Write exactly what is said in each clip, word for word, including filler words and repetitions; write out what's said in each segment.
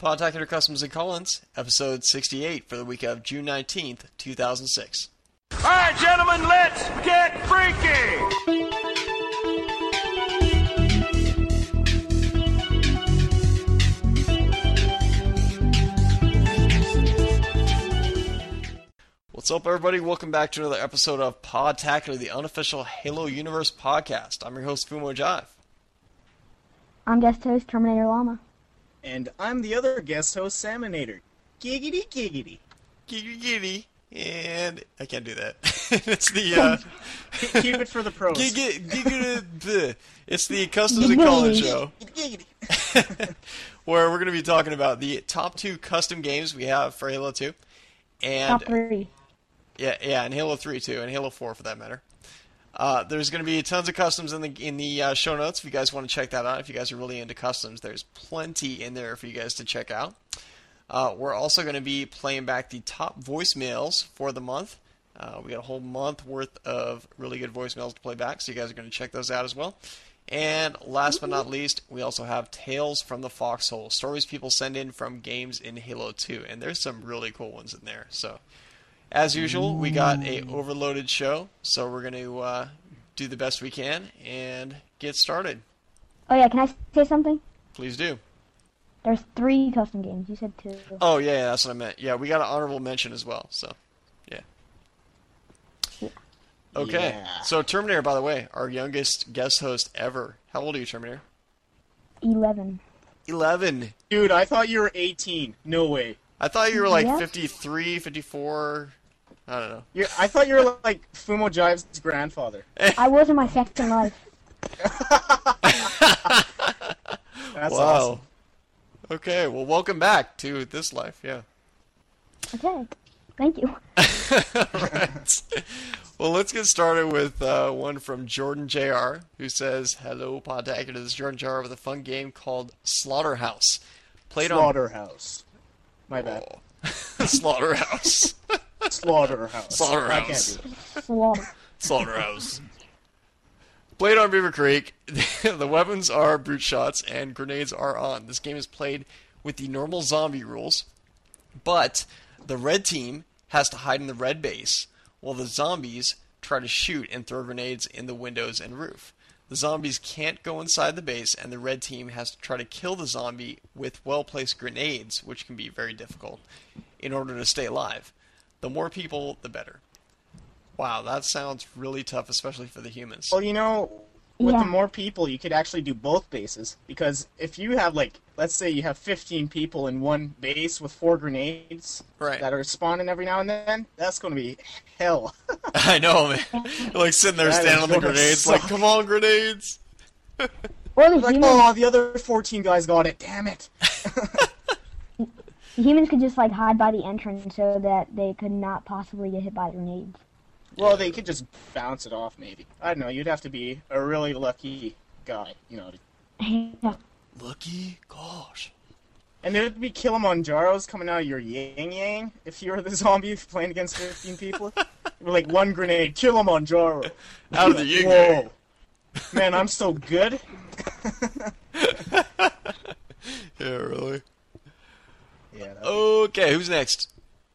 Podtacular Customs and Collins, episode sixty-eight for the week of June nineteenth, two thousand six. All right, gentlemen, let's get freaky! What's up, everybody? Welcome back to another episode of Podtacular, the unofficial Halo Universe podcast. I'm your host, Fumo Jive. I'm guest host, Terminator Llama. And I'm the other guest host, Salmonator. Giggity, giggity. Giggity, giggity. And I can't do that. It's the, uh... Keep it for the pros. Giggity, giggity, it's the Customs and Collins show. Giggity. Where we're going to be talking about the top two custom games we have for Halo two. And Top three. Yeah, yeah, and Halo three too, and Halo four for that matter. Uh, there's going to be tons of customs in the in the uh, show notes if you guys want to check that out. If you guys are really into customs, there's plenty in there for you guys to check out. Uh, we're also going to be playing back the top voicemails for the month. Uh, we got a whole month worth of really good voicemails to play back, so you guys are going to check those out as well. And last but not least, we also have Tales from the Foxhole, stories people send in from games in Halo two, and there's some really cool ones in there. So, as usual, we got a overloaded show, so we're going to uh, do the best we can and get started. Oh yeah, can I say something? Please do. There's three custom games. You said two. Oh yeah, yeah, that's what I meant. Yeah, we got an honorable mention as well. So, yeah. Yeah. Okay. Yeah. So Terminator, by the way, our youngest guest host ever. How old are you, Terminator? Eleven. Eleven. Dude, I thought you were eighteen. No way. I thought you were like Yeah. fifty-three, fifty-four. I don't know. You're, I thought you were like Fumo Jive's grandfather. I was in my second life. That's Wow. awesome. Okay, well, welcome back to this life, yeah. Okay. Thank you. Right. Well, let's get started with uh, one from Jordan J R, who says, "Hello, Podtacular. This is Jordan J R with a fun game called Slaughterhouse. Played Slaughterhouse. My on... bad. Oh. Slaughterhouse. Slaughterhouse. Slaughterhouse. I can't do it. Slaughter. Slaughterhouse. Played on Beaver Creek. The weapons are brute shots and grenades are on. This game is played with the normal zombie rules, but the red team has to hide in the red base, while the zombies try to shoot and throw grenades in the windows and roof. The zombies can't go inside the base, and the red team has to try to kill the zombie with well-placed grenades, which can be very difficult, in order to stay alive. The more people, the better." Wow, that sounds really tough, especially for the humans. Well, you know, with Yeah. the more people, you could actually do both bases. Because if you have, like, let's say you have fifteen people in one base with four grenades Right. that are spawning every now and then, that's going to be hell. I know, man. You're like sitting there That standing is on the gonna grenades, suck. like, come on, grenades! Or the like, humans, oh, the other fourteen guys got it. Damn it. the humans could just like hide by the entrance so that they could not possibly get hit by grenades. Well, they could just bounce it off, maybe. I don't know. You'd have to be a really lucky guy, you know. To... Yeah. Lucky gosh. And there'd be Kilimanjaros coming out of your yang yang if you were the zombie playing against fifteen people. You're like, one grenade, Kilimanjaro. Out of the yin Whoa. Man, I'm so good. Yeah, really. Yeah. that'd Okay, who's next?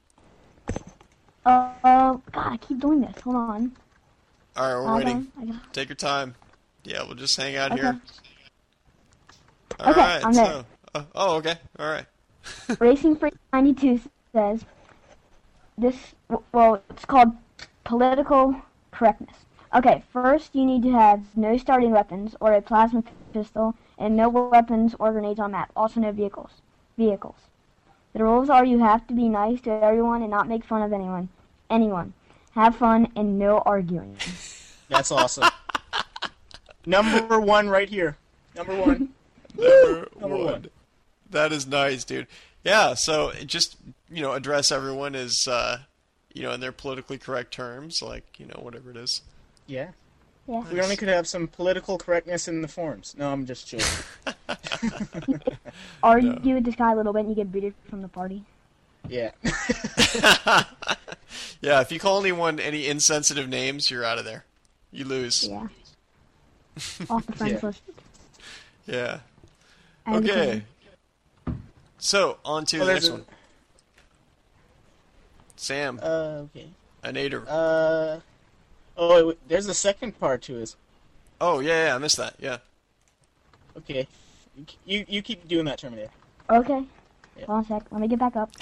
Uh, uh, God, I keep doing this. Hold on. Alright, we're Hold waiting. on. I got... Take your time. Yeah, we'll just hang out Okay. here. Okay, Alright, I'm so... there. Uh, oh, okay. Alright. Racing Freak ninety-two says, this, well, it's called political correctness. Okay, first you need to have no starting weapons or a plasma pistol and no weapons or grenades on map. Also no vehicles. Vehicles. The rules are you have to be nice to everyone and not make fun of anyone. Anyone. Have fun and no arguing. That's awesome. Number one right here. Number one. Number, Number one. one. That is nice, dude. Yeah, so just, you know, address everyone as, uh, you know, in their politically correct terms, like, you know, whatever it is. Yeah. Yeah. We only could have some political correctness in the forums. No, I'm just joking. Argue with this guy a little bit and you get booted from the party. Yeah. Yeah, if you call anyone any insensitive names, you're out of there. You lose. Yeah. Off the friends Yeah. list. Yeah. And Okay. So, on to Oh, the there's next a- one. Sam, Uh, okay. a nader. Uh, oh, wait, there's a second part to it. oh, yeah, yeah, I missed that, yeah. Okay. You you keep doing that, Terminator. Okay. Yeah. Hold on a sec. Let me get back up.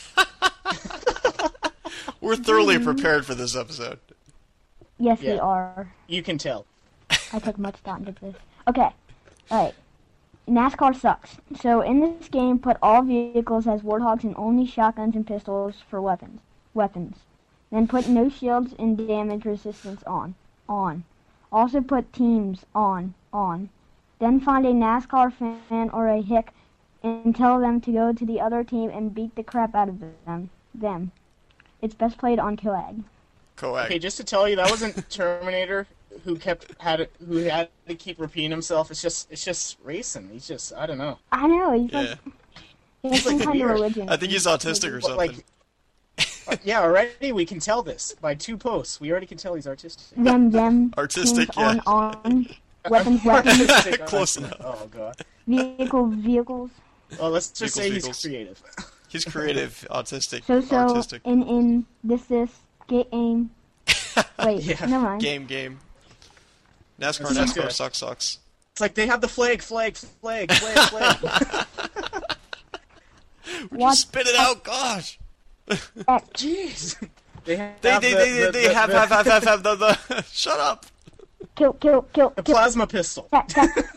We're thoroughly prepared for this episode. Yes, we Yeah. are. You can tell. I took much thought into this. Okay. Alright. NASCAR sucks. So in this game, put all vehicles as warthogs and only shotguns and pistols for weapons. Weapons. Then put no shields and damage resistance on. On. Also put teams on. On. Then find a NASCAR fan or a hick and tell them to go to the other team and beat the crap out of them. Them. It's best played on Coag. Coag. Okay, just to tell you, that wasn't Terminator who kept had it, who had to keep repeating himself. It's just it's just racing. He's just I don't know. I know, he's Yeah. like, he has some like kind of weird. religion. I think he's autistic or But, something. like, yeah, already we can tell this by two posts. We already can tell he's artistic. them, them, Artistic, teams yeah. on, on, weapons, weapons, Artistic, Close uh, enough. Oh god. vehicle, vehicles. Well, let's just say Vehicles, he's creative. He's creative, autistic, So, so, artistic. in, in, this, this, get aim. Wait, Yeah. never mind. Game, game. NASCAR, That sounds NASCAR good. sucks, sucks. It's like they have the flag, flag, flag, flag, flag. Would you What? spit it out? Gosh! Jeez. They have They, the, they, they, the, they the, have, the, have, have, have, have the, the... Shut up! Kill, kill, kill, the kill. plasma pistol. Tap,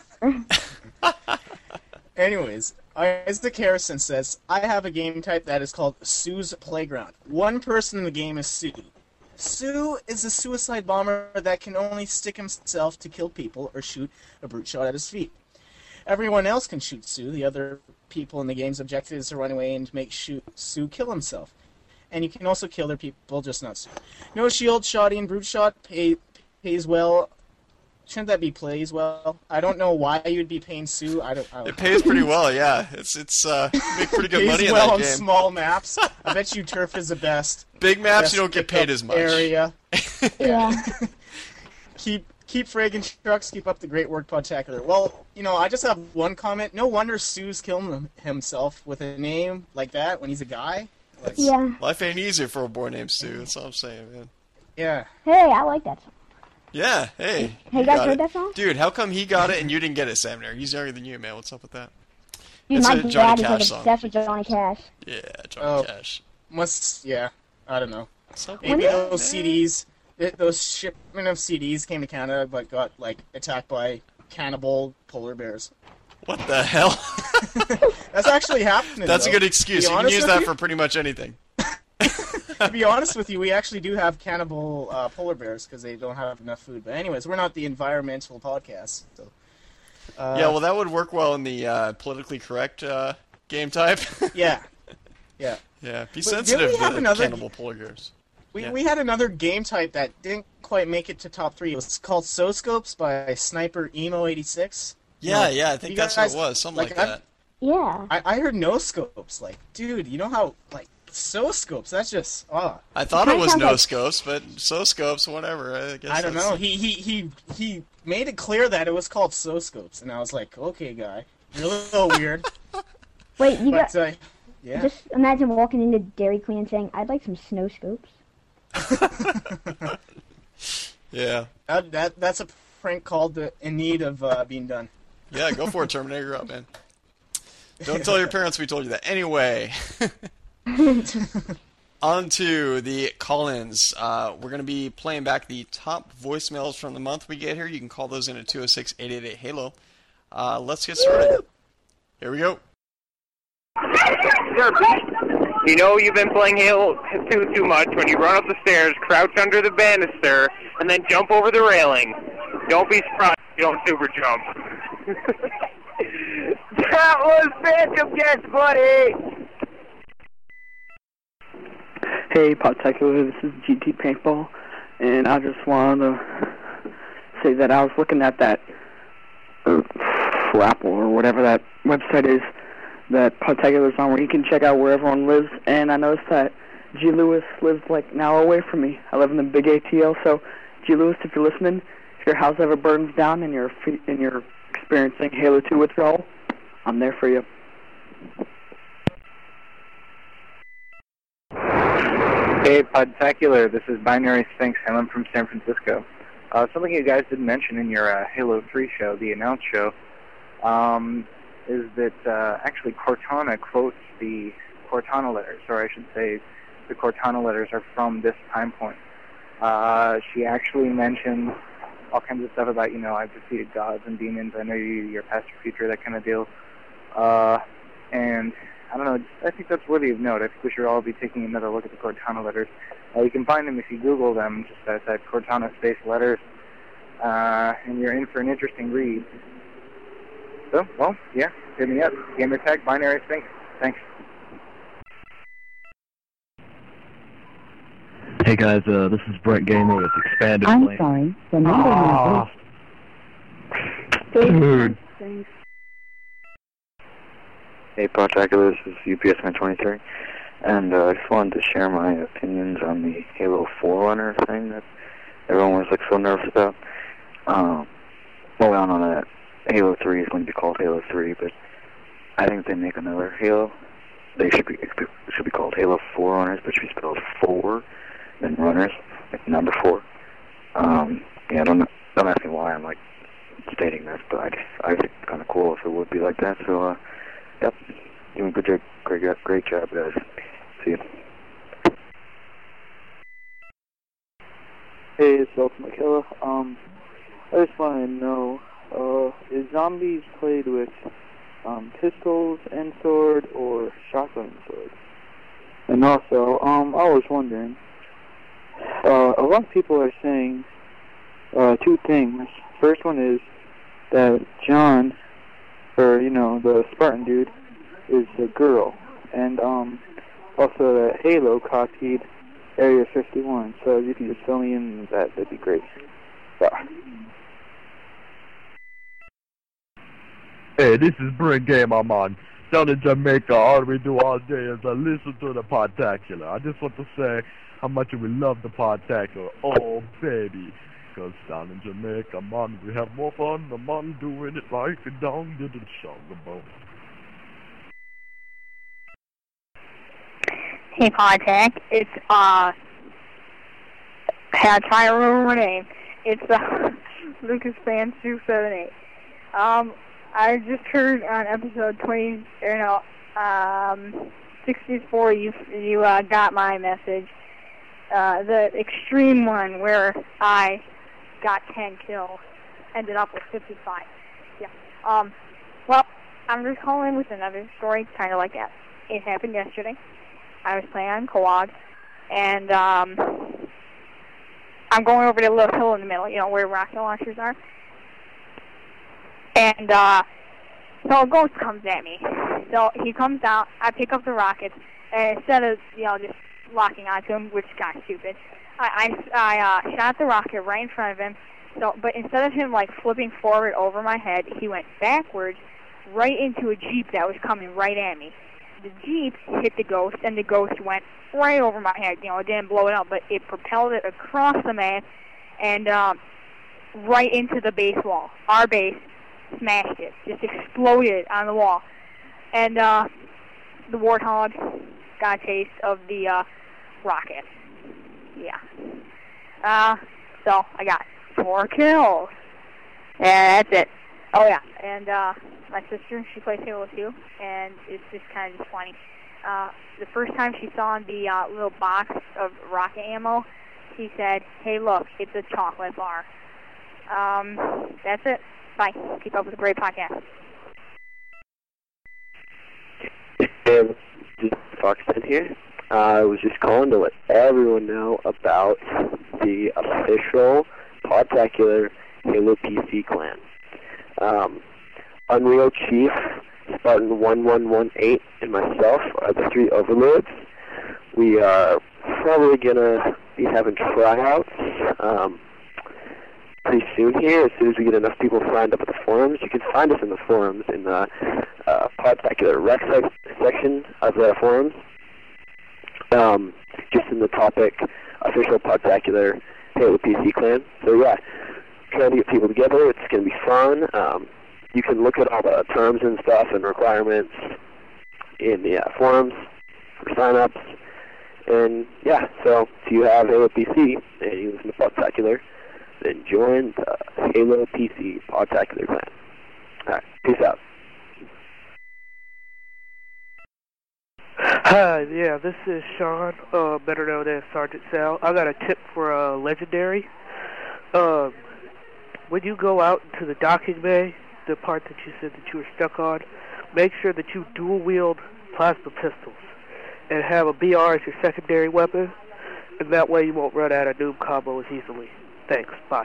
tap. Anyways, Isaac Harrison says, I have a game type that is called Sue's Playground. One person in the game is Sue. Sue is a suicide bomber that can only stick himself to kill people or shoot a brute shot at his feet. Everyone else can shoot Sue. The other people in the game's objective is to run away and make shoot Sue kill himself. And you can also kill their people, just not Sue. No shield, shotty, brute shot pay, pays well. Shouldn't that be plays well? I don't know why you'd be paying Sue. I don't. I don't It pays pretty well, yeah. It's, it's, uh, you make pretty good pays money in well that on game. small maps. I bet you turf is the best. Big maps, best you don't get pickup paid as much. Area. Yeah. Keep keep fragging trucks. Keep up the great work, Podtacular. Well, you know, I just have one comment. No wonder Sue's killing him, himself with a name like that when he's a guy. Like, Yeah. Life ain't easy for a boy named Stu, that's all I'm saying, man. Yeah. Hey, I like that song. Yeah, hey. Hey, you you guys got heard it. that song? Dude, how come he got it and you didn't get it, Sam Nair? He's younger than you, man. What's up with that? Dude, It's my a Johnny dad is Cash like song. obsessed with Johnny Cash. Yeah, Johnny Oh. Cash. Must. Yeah. I don't know. Something Maybe like that, those man. C Ds, th- those shipment of C Ds came to Canada, but got like attacked by cannibal polar bears. What the hell? That's actually happening. That's a though. good excuse. To be You can honest use with that you- for pretty much anything. To be honest with you, we actually do have cannibal uh, polar bears because they don't have enough food. But anyways, we're not the environmental podcast. So. Uh, Yeah, well, that would work well in the uh, politically correct uh, game type. yeah, yeah. Yeah, be But sensitive didn't we have to another- cannibal polar bears. We Yeah. we had another game type that didn't quite make it to top three. It was called SoScopes by Sniper Emo eighty-six. Yeah, No. yeah, I think You that's guys- what it was. Something like, like, I've- that. Yeah. I, I heard no scopes. Like, dude, you know how like SoScopes? That's just ah. I thought it kinda was sounds no like- scopes, but so scopes, whatever. I guess I don't that's- know. He he he he made it clear that it was called SoScopes, and I was like, okay, guy, you're a little weird, Wait, you but got. uh, yeah. Just imagine walking into Dairy Queen and saying, I'd like some snow scopes. Yeah, That, that that's a prank called uh, in need of uh, being done. yeah, go for it, Terminator. You're up, man. Don't tell your parents we told you that. Anyway, on to the call-ins. Uh, we're going to be playing back the top voicemails from the month we get here. You can call those in at two oh six, eight eight eight, HALO. Uh, let's get started. Here we go. You know you've been playing Halo two too much when you run up the stairs, crouch under the banister, and then jump over the railing. Don't be surprised if you don't super jump. That was Phantom Guess, buddy! Hey, Podtacular, this is G T Paintball, and I just wanted to say that I was looking at that uh, Frapple, or whatever that website is, that Podtacular's on, where you can check out where everyone lives, and I noticed that G. Lewis lives like an hour away from me. I live in the big A T L, so G. Lewis, if you're listening, if your house ever burns down and you're, fe- and you're experiencing Halo two withdrawal, I'm there for you. Hey, Podtacular, this is Binary Sphinx, and I'm from San Francisco. Uh, something you guys didn't mention in your uh, Halo three show, the announce show, um, is that uh, actually Cortana quotes the Cortana letters, or I should say the Cortana letters are from this time point. Uh, she actually mentions all kinds of stuff about, you know, I've defeated gods and demons, I know you, your past, your future, that kind of deal. Uh, and I don't know, I think that's worthy of note. I think we should all be taking another look at the Cortana letters. Uh, you can find them if you Google them, just uh, type Cortana space letters, uh, and you're in for an interesting read. So, well, yeah, hit me up. Gamertag, Binary Sphinx. Thanks. Hey guys, uh, this is Brent Gamer with Expanded I'm Plane. sorry, the number Ah. Dude. Hey, Podtacular, this is U P S Man twenty-three, and uh, I just wanted to share my opinions on the Halo Forerunner thing that everyone was like so nervous about. Um, well, we all know that Halo three is going to be called Halo three, but I think if they make another Halo, they should be it should be called Halo Forerunners, but should be spelled four, then runners, like number four. Um, yeah, don't don't ask me why I'm like stating this, but I just I think it's kind of cool if it would be like that. So. Uh, Yep, doing a good job, great, great job, guys. See you. Hey, it's Ultimate Killer. Um, I just want to know, uh, is zombies played with um, pistols and sword or shotgun and sword? And also, um, I was wondering, uh, a lot of people are saying uh, two things. First one is that John, or, you know, the Spartan dude, is a girl. And, um, also that Halo copied Area fifty-one. So if you could just fill me in that, that'd be great. Bye. Hey, this is Brent Game, I'm on. Down in Jamaica, all we do all day is uh, listen to the Podtacular. I just want to say how much we love the Podtacular. Oh, baby. Because down in Jamaica, man, we have more fun. The man doing it like it down to the sugar bone. Hey, Podtac. It's, uh, I try to remember my name. It's, uh, Lucas Fan two seven eight. Um, I just heard on episode twenty, or no, um, sixty-four, you, you, uh, got my message. Uh, the extreme one where I got ten kills, ended up with fifty-five. Yeah. Um, well, I'm just calling with another story, kind of like that. It happened yesterday. I was playing on co-op, and, um, I'm going over to the little hill in the middle, you know, where rocket launchers are. And, uh, so a ghost comes at me. So he comes out, I pick up the rockets, and instead of, you know, just locking onto him, which is kind of stupid, I, I, I uh, shot the rocket right in front of him. So, but instead of him, like, flipping forward over my head, he went backwards right into a Jeep that was coming right at me. The Jeep hit the ghost, and the ghost went right over my head. You know, it didn't blow it up, but it propelled it across the map and um, right into the base wall. Our base smashed it, just exploded on the wall. And uh, the Warthog got a taste of the uh, rocket. Yeah. Uh, so I got four kills. And that's it. Oh, yeah. And uh, my sister, she plays Halo two, and it's just kind of just funny. Uh, the first time she saw the uh, little box of rocket ammo, she said, "Hey, look, it's a chocolate bar." Um, that's it. Bye. Keep up with a great podcast. Hey, this is Foxton here. Uh, I was just calling to let everyone know about the official Podtacular Halo P C clan. Um, Unreal Chief, Spartan one one one eight, and myself are the three overlords. We are probably going to be having tryouts um, pretty soon here, as soon as we get enough people signed up at the forums. You can find us in the forums, in the uh, Podtacular rec section of the forums. Um, just in the topic, official Podtacular Halo P C clan. So yeah, trying to get people together. It's going to be fun. Um, you can look at all the terms and stuff and requirements in the uh, forums for sign-ups. And yeah, so if you have Halo P C and you listen to Podtacular, then join the Halo P C Podtacular clan. Alright, peace out. Hi, yeah, this is Sean, uh, better known as Sergeant Sal. I got a tip for uh, Legendary. Um, when you go out into the docking bay, the part that you said that you were stuck on, make sure that you dual-wield plasma pistols and have a B R as your secondary weapon, and that way you won't run out of noob combos easily. Thanks, bye.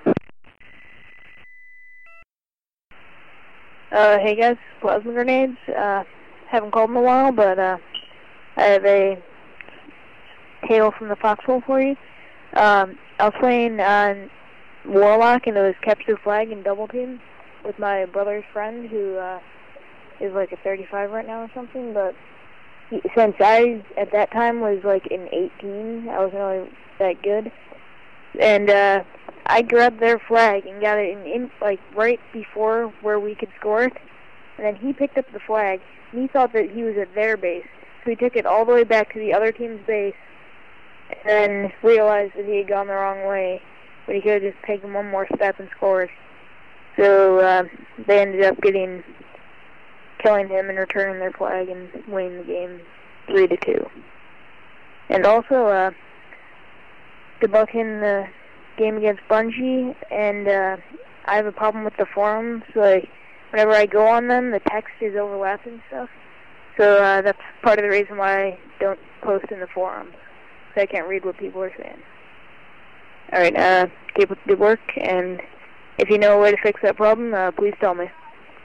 Uh, hey guys, plasma grenades. Uh, haven't called in a while, but uh, I have a tale from the foxhole for you. Um, I was playing on Warlock, and it was capture flag and double team with my brother's friend, who uh, is like a thirty-five right now or something. But he, since I at that time was like an eighteen, I wasn't really that good, and uh, I grabbed their flag and got it in, in like right before where we could score it, and then he picked up the flag, and he thought that he was at their base, so he took it all the way back to the other team's base, and then realized that he had gone the wrong way, but he could have just taken one more step and scored. So uh, they ended up getting, killing him and returning their flag and winning the game three to two. And also, uh, good luck in the game against Bungie, and uh, I have a problem with the forums. Like, whenever I go on them, the text is overlapping and stuff. So uh, that's part of the reason why I don't post in the forums, so I can't read what people are saying. Alright, uh, keep up the good work, and if you know a way to fix that problem, uh, please tell me.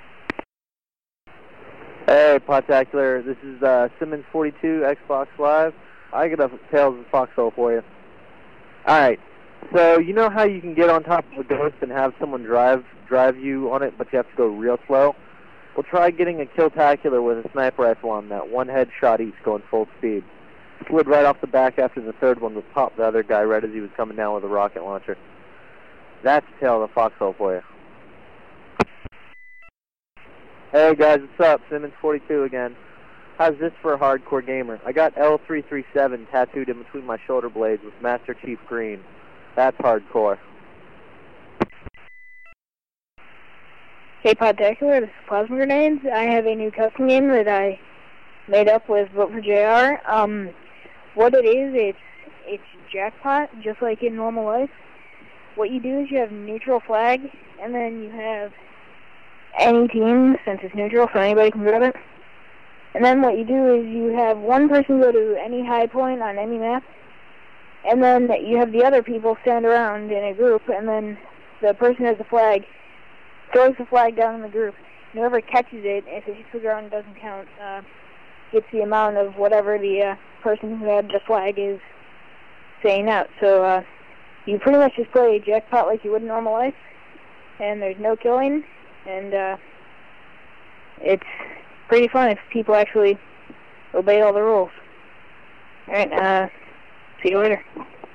Hey, Podtacular, this is uh, Simmons forty-two, Xbox Live. I got a Tales of Foxhole for you. Alright, so you know how you can get on top of a ghost and have someone drive drive you on it, but you have to go real slow? Well, try getting a Killtacular with a sniper rifle on that, one headshot each going full speed. Slid right off the back after the third one would pop the other guy right as he was coming down with a rocket launcher. That's Tale of the Foxhole for you. Hey guys, what's up? Simmons forty-two again. How's this for a hardcore gamer? I got L three thirty-seven tattooed in between my shoulder blades with Master Chief Green. That's hardcore. Hey Podtacular, this is Plasma Grenades. I have a new custom game that I made up with Vote for J R. Um, what it is, it's it's jackpot, just like in normal life. What you do is you have neutral flag, and then you have any team, since it's neutral, so anybody can grab it. And then what you do is you have one person go to any high point on any map, and then you have the other people stand around in a group, and then the person who has the flag throws the flag down in the group. Whoever catches it, if it hits the ground and doesn't count, uh, gets the amount of whatever the uh, person who had the flag is saying out. So uh, you pretty much just play jackpot like you would in normal life, and there's no killing, and uh, it's pretty fun if people actually obey all the rules. Alright, uh, see you later.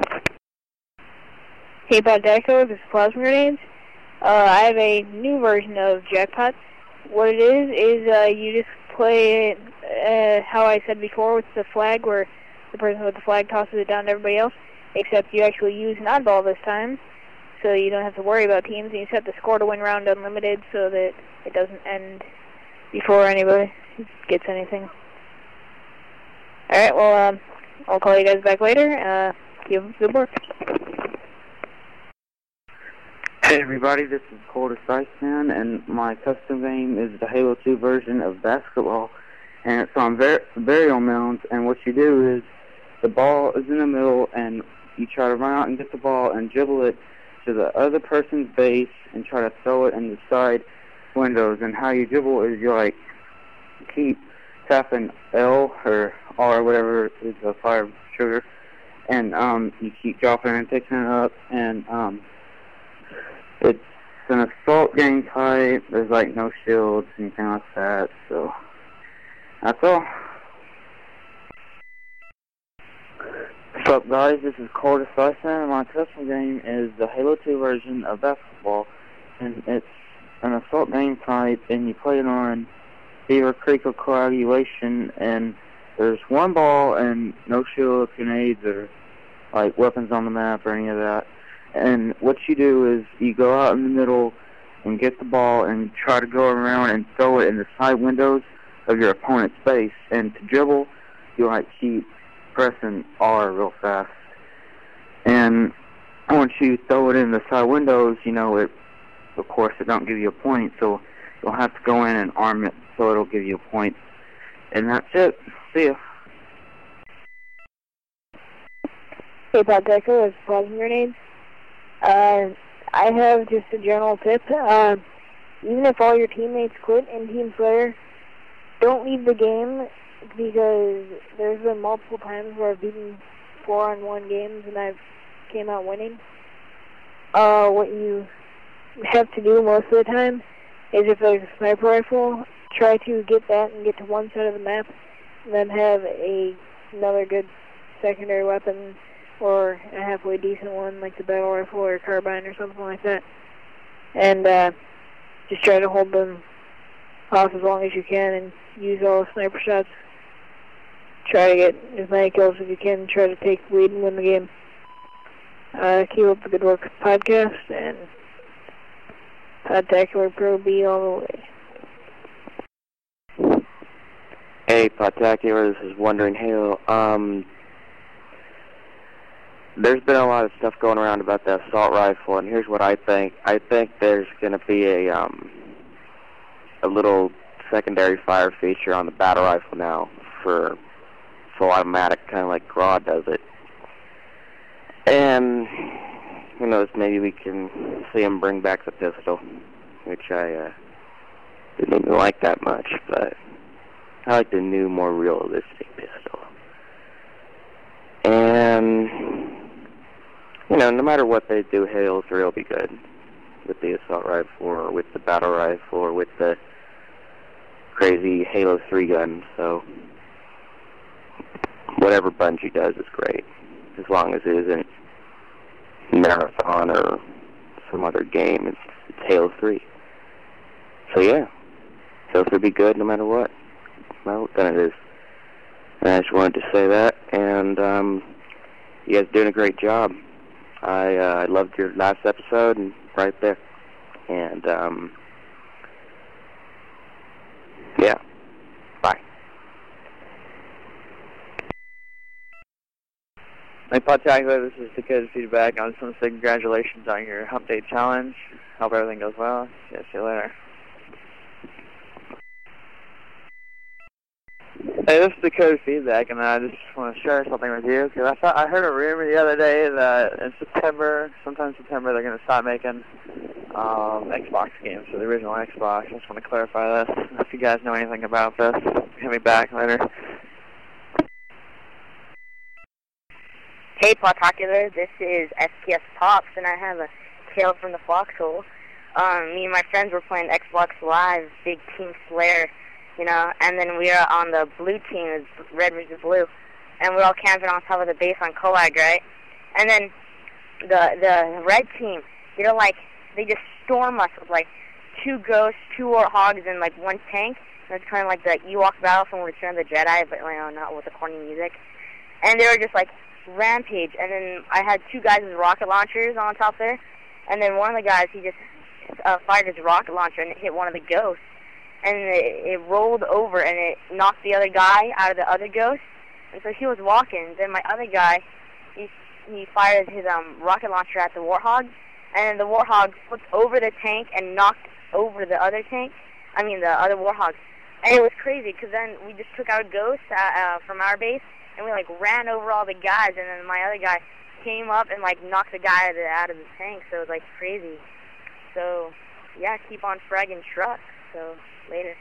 Hey, Podtacular, this is Plasma Grenades. Uh, I have a new version of Jackpot. What it is, is uh, you just play it, uh, how I said before, with the flag, where the person with the flag tosses it down to everybody else, except you actually use an oddball this time, so you don't have to worry about teams, and you set the score to win round unlimited so that it doesn't end before anybody gets anything. Alright, well, um, I'll call you guys back later. Uh, keep up good work. Hey everybody, this is Coldest Iceman, and my custom game is the Halo two version of basketball, and it's on var burial mounds, and what you do is, the ball is in the middle, and you try to run out and get the ball and dribble it to the other person's base, and try to throw it in the side windows, and how you dribble is you like, keep tapping L, or R, whatever is the fire trigger, and um, you keep dropping and picking it up, and um, it's an assault game type. There's like no shields, anything like that. So that's all. What's up, guys? This is Coldest Iceman, and my custom game is the Halo two version of basketball, and it's an assault game type, and you play it on Beaver Creek or Coagulation, and there's one ball and no shield, grenades, or like weapons on the map or any of that. And what you do is you go out in the middle and get the ball and try to go around and throw it in the side windows of your opponent's base. And to dribble, you like keep pressing R real fast. And once you throw it in the side windows, you know, it, of course, it don't give you a point, so you'll have to go in and arm it so it'll give you a point. And that's it. See ya. Hey, Poddecker, it's plasma grenades. Uh, I have just a general tip. Uh, even if all your teammates quit in Team Slayer, don't leave the game, because there's been multiple times where I've beaten four on one games and I've came out winning. Uh, what you have to do most of the time is, if there's a sniper rifle, try to get that and get to one side of the map, and then have a another good secondary weapon, or a halfway decent one like the battle rifle or carbine or something like that. And uh, just try to hold them off as long as you can and use all the sniper shots. Try to get as many kills as you can, try to take the lead and win the game. Uh, keep up the good work podcast, and Podtacular Pro B all the way. Hey, Podtacular, this is Wondering Halo. Um, there's been a lot of stuff going around about the assault rifle, and here's what I think. I think there's going to be a um, a little secondary fire feature on the battle rifle now for full automatic, kind of like G R A W does it. And who knows, maybe we can see him bring back the pistol, which I uh, didn't even like that much, but I like the new, more realistic pistol. And, you know, no matter what they do, Halo three will be good with the assault rifle, or with the battle rifle, or with the crazy Halo three gun, so whatever Bungie does is great, as long as it isn't Marathon or some other game. It's, it's Halo three. So yeah, Halo three will be good no matter what. No matter what gun it is. And I just wanted to say that, and um, you guys are doing a great job. I uh, I loved your last episode, and right there. And um, yeah, bye. Hey, Podtacular, this is Dakota Feedback. I just want to say congratulations on your Hump Day Challenge. Hope everything goes well. Yeah, see you later. Hey, this is Dakota Feedback, and I just want to share something with you, because I thought I heard a rumor the other day that in September, sometime in September, they're going to start making um, Xbox games for the original Xbox. I just want to clarify this. If you guys know anything about this, hit me back later. Hey, Podtacular, this is S P S Pops, and I have a tale from the foxhole. Um, me and my friends were playing Xbox Live, big Team Slayer, you know, and then we were on the blue team, it was red versus blue, and we were all camping on top of the base on Coag, right? And then the the red team, they're like, they just storm us with like two ghosts, two warthogs, and like one tank. And it's kind of like the Ewok battle from Return of the Jedi, but you know, not with the corny music. And they were just like rampage, and then I had two guys with rocket launchers on top there, and then one of the guys, he just uh, fired his rocket launcher and it hit one of the ghosts, and it, it rolled over and it knocked the other guy out of the other ghost, and so he was walking. Then my other guy, he he fired his um rocket launcher at the warthog, and then the warthog flipped over the tank and knocked over the other tank, I mean the other warthog, and it was crazy, because then we just took out ghosts uh, uh, from our base, and we, like, ran over all the guys, and then my other guy came up and, like, knocked the guy out of the, out of the tank, so it was, like, crazy. So, yeah, keep on fragging trucks, so, later.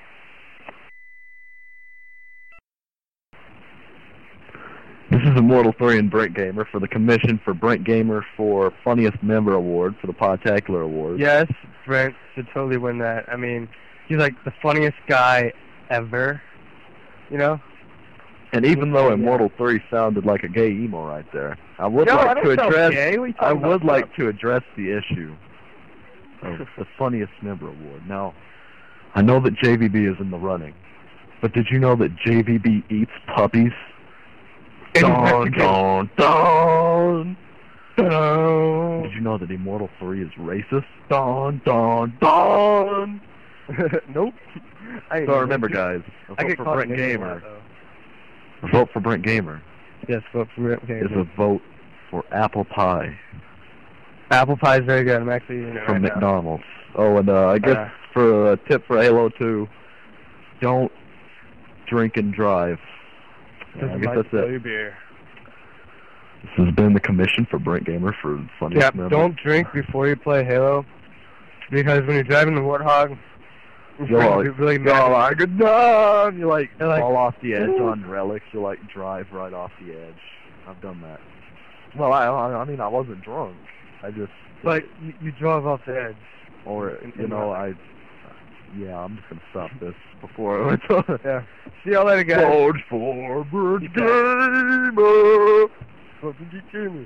This is Immortal three and Brent Gamer for the commission for Brent Gamer for Funniest Member Award for the Podtacular Award. Yes, Brent should totally win that. I mean, he's, like, the funniest guy ever, you know? And even though Immortal three sounded like a gay emo right there, I would no, like I to don't sound address gay. What are you I talking would about? like to address the issue of the funniest member award. Now, I know that J V B is in the running, But did you know that J V B eats puppies? Dun, dun, dun, dun. Did you know that Immortal three is racist? Dun, dun, dun. Nope. I So remember, guys, a I vote get for caught Brent naming Gamer. that, though. A vote for Brent Gamer Yes, vote for Brent Gamer. is a vote for apple pie Apple pie is very good. I'm actually eating it from right now. McDonald's. Oh, and uh, I guess Uh. for a tip for Halo two, don't drink and drive. Yeah, I Doesn't guess like that's to it. sell you beer. This has been the commission for Brent Gamer for Funniest Yeah, Member. don't drink before you play Halo, because when you're driving the Warthog, your You're friends like, get really you're mad. like, no! You like, You're like, fall off the edge "Ooh." on relics. You like drive right off the edge. I've done that. Well, I, I, I mean, I wasn't drunk. I just, But you, you drove off the edge. or in- you in know, my- I. Yeah, I'm just gonna stop this before I went on. Yeah. See y'all later, guys. Vote for Brent Keep Gamer. Fucking get Gamer.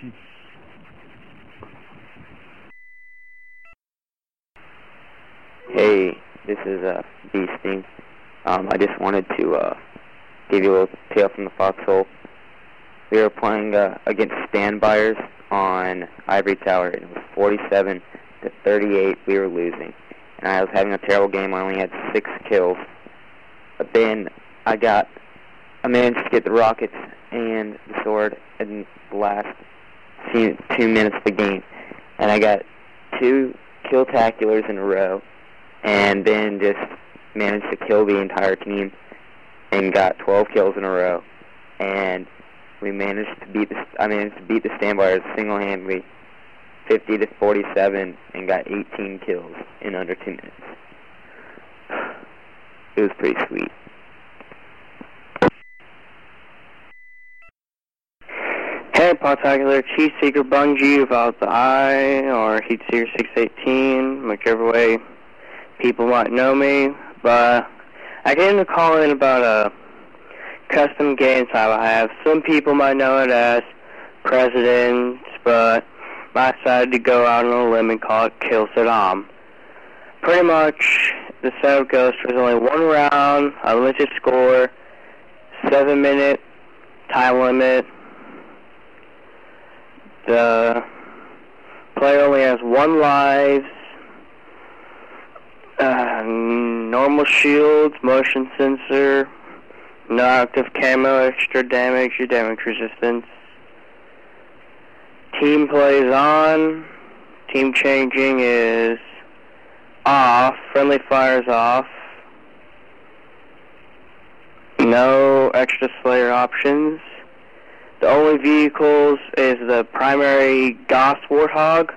Hey, this is uh, Beasting. Um, I just wanted to uh, give you a little tale from the foxhole. We were playing uh, against standbyers on Ivory Tower, and it was forty-seven to thirty-eight. We were losing, and I was having a terrible game. I only had six kills, but then I got, I managed to get the rockets and the sword in the last few, two minutes of the game, and I got two kill-taculars in a row, and then just managed to kill the entire team and got twelve kills in a row, and we managed to beat the I managed to beat the standbyers single-handedly, fifty to forty-seven, and got eighteen kills in under two minutes. It was pretty sweet. Hey, Particular Cheese Seeker Bungie about the Eye or Heat Seeker six eighteen, whichever way people might know me, but I came to call in about a custom game type I have. Some people might know it as President, but I decided to go out on a limb and call it Kill Saddam. Pretty much the setup goes there's only one round, a limited score, seven minute time limit. The player only has one life, uh, normal shields, motion sensor, no active camo, extra damage, or damage resistance. Team plays on, team changing is off, friendly fire is off, no extra slayer options. The only vehicles is the primary Goss Warthog,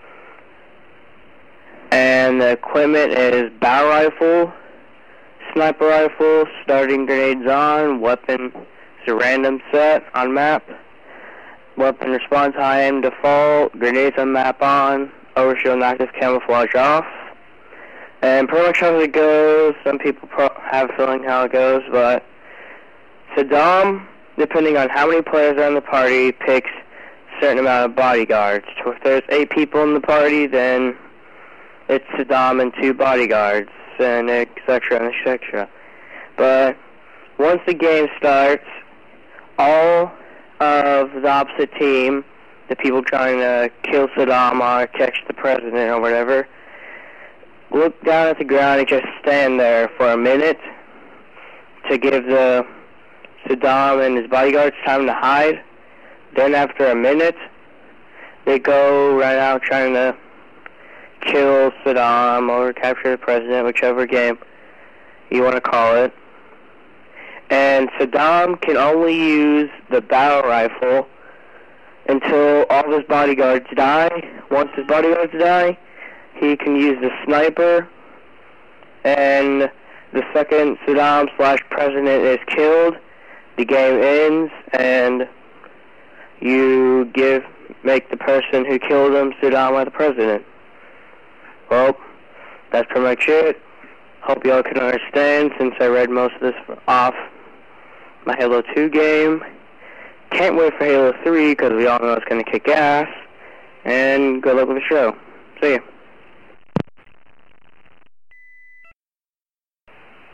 and the equipment is battle rifle, sniper rifle, starting grenades on, weapon is a random set on map, weapon response high aim default, grenades on map on, overshield and active camouflage off, and pretty much how it goes. Some people pro have a feeling how it goes, but Saddam, depending on how many players are in the party, picks a certain amount of bodyguards. So if there's eight people in the party, then it's Saddam and two bodyguards, and et cetera, and et cetera. But once the game starts, all of the opposite team, the people trying to kill Saddam or catch the president or whatever, look down at the ground and just stand there for a minute to give the Saddam and his bodyguards time to hide. Then after a minute, they go right out trying to kill Saddam or capture the president, whichever game you want to call it. And Saddam can only use the battle rifle until all of his bodyguards die. Once his bodyguards die, he can use the sniper, and the second Saddam slash president is killed, the game ends, and you give make the person who killed him Saddam or the president. Well, that's pretty much it. Hope y'all can understand since I read most of this off my Halo two game. Can't wait for Halo three because we all know it's going to kick ass. And good luck with the show. See ya. What's up?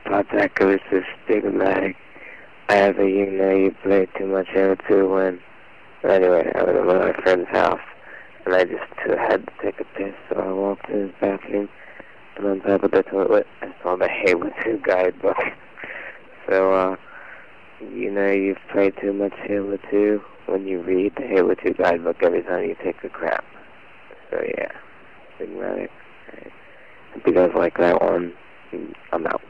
Podtacker, this is Stigmatic. I have a you know you play too much Halo two when, anyway, I was at my friend's house, and I just uh, had to take a piss, so I walked to his bathroom, and on top of the toilet, I saw the Halo two guidebook. So, uh, you know you've played too much Halo two when you read the Halo two guidebook every time you take a crap. So, yeah, Stigmatic. Right. If you guys like that one, I'm out.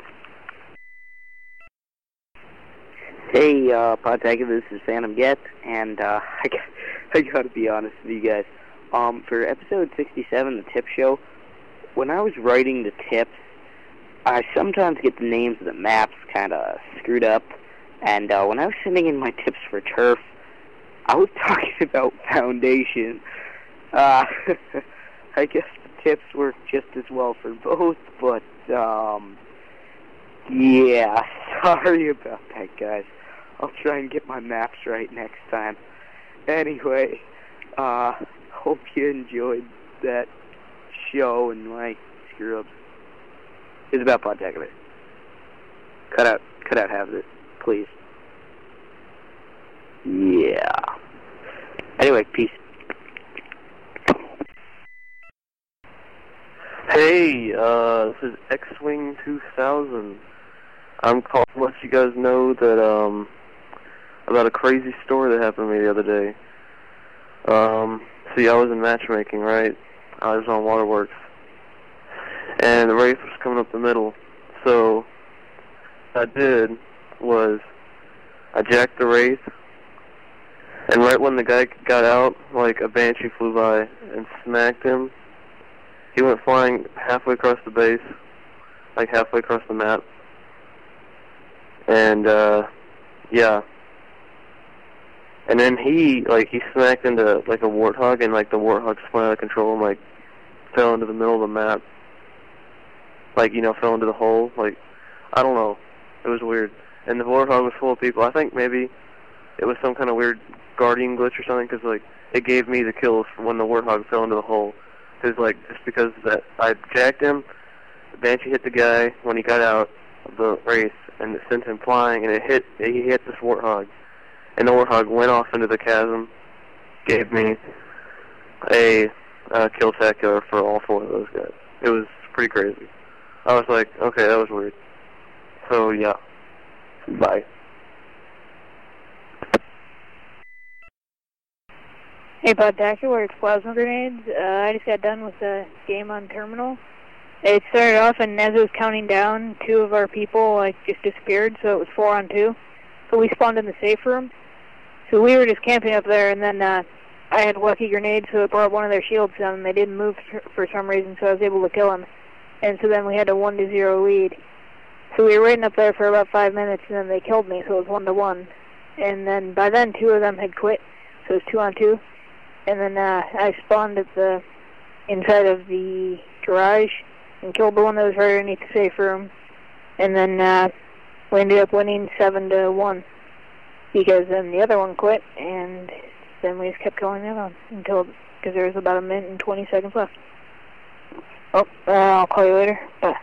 Hey, uh, Podtacker, this is Phantom Get, and, uh, I, got, I gotta be honest with you guys. Um, for episode sixty-seven, the tip show, when I was writing the tips, I sometimes get the names of the maps kinda screwed up, and, uh, when I was sending in my tips for Turf, I was talking about Foundation. Uh, I guess the tips work just as well for both, but, um, yeah, sorry about that, guys. I'll try and get my maps right next time. Anyway, uh, hope you enjoyed that show and my screw-ups. It's about Podtacular. Cut out, cut out half of it, please. Yeah. Anyway, peace. Hey, uh, this is X-Wing two thousand. I'm calling to let you guys know that, um, about a crazy story that happened to me the other day. Um, see, I was in matchmaking, right? I was on Waterworks. And the Wraith was coming up the middle. So, what I did was, I jacked the Wraith, and right when the guy got out, like, a Banshee flew by and smacked him. He went flying halfway across the base, like halfway across the map. And, uh, yeah. And then he, like, he smacked into, like, a Warthog, and, like, the Warthog spun out of control and, like, fell into the middle of the map. Like, you know, fell into the hole. Like, I don't know. It was weird. And the Warthog was full of people. I think maybe it was some kind of weird Guardian glitch or something, because, like, it gave me the kills when the Warthog fell into the hole. Because, like, just because that I jacked him, the Banshee hit the guy when he got out of the race, and it sent him flying, and it hit, he hit this Warthog. And the Warthog went off into the chasm, gave me a uh, kill tacular for all four of those guys. It was pretty crazy. I was like, okay, that was weird. So, yeah. Bye. Hey, Podtacular, it's Plasma Grenades. Uh, I just got done with the game on Terminal. It started off, and as it was counting down, two of our people like just disappeared, so it was four on two. So we spawned in the safe room. So we were just camping up there, and then uh, I had lucky grenades, so it brought one of their shields down, and they didn't move for some reason, so I was able to kill him. And so then we had a one to zero lead. So we were waiting up there for about five minutes, and then they killed me, so it was one to one. And then by then, two of them had quit, so it was two on two. And then uh, I spawned at the inside of the garage and killed the one that was right underneath the safe room. And then uh, we ended up winning seven to one because then the other one quit, and then we just kept killing the other one until because there was about a minute and twenty seconds left. Oh, uh, I'll call you later. Bye.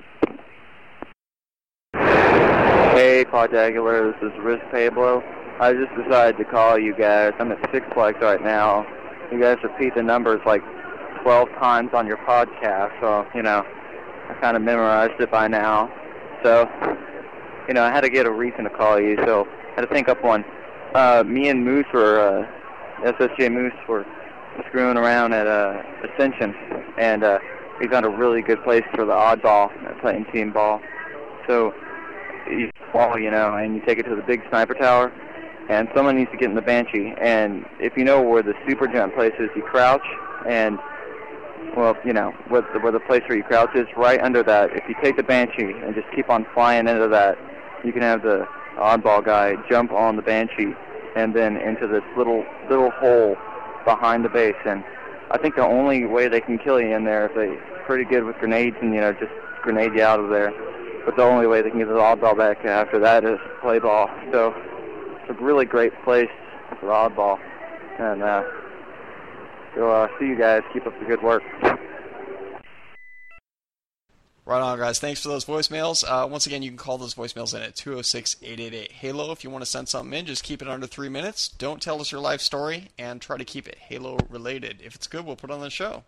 Hey, Podtacular, this is Riz Pablo. I just decided to call you guys. I'm at Six Flags right now. You guys repeat the numbers like twelve times on your podcast, so, you know, I kind of memorized it by now. So, you know, I had to get a reason to call you, so I had to think up one. Uh, me and Moose were, uh, S S J Moose were screwing around at uh, Ascension, and uh, we found a really good place for the oddball, uh, playing team ball. So, you fall, you know, and you take it to the big sniper tower, and someone needs to get in the Banshee. And if you know where the super jump place is, you crouch, and, well, you know, where the, where the place where you crouch is, right under that, if you take the Banshee and just keep on flying into that, you can have the oddball guy jump on the Banshee and then into this little little hole behind the base. And I think the only way they can kill you in there if they're pretty good with grenades and, you know, just grenade you out of there. But the only way they can get the oddball back after that is play ball. So it's a really great place for oddball. And uh, so uh, see you guys. Keep up the good work. Right on, guys. Thanks for those voicemails. Uh, once again, you can call those voicemails in at two oh six, eight eight eight, HALO. If you want to send something in, just keep it under three minutes. Don't tell us your life story, and try to keep it Halo-related. If it's good, we'll put it on the show.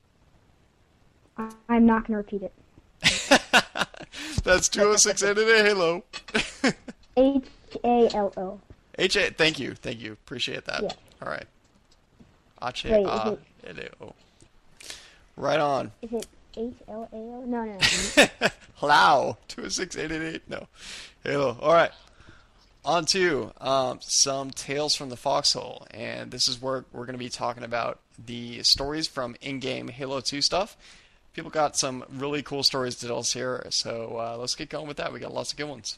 I'm not going to repeat it. That's two oh six, eight eight eight, HALO. H A L O. H A, thank you, thank you. Appreciate that. Yeah. All right. H Wait, A L O. Right on. Is it H L A O? No, no, no. Hello. two oh six, eight eight eight. No. Halo. All right. On to um, some Tales from the Foxhole. And this is where we're going to be talking about the stories from in-game Halo two stuff. People got some really cool stories to tell us here. So uh, let's get going with that. We got lots of good ones.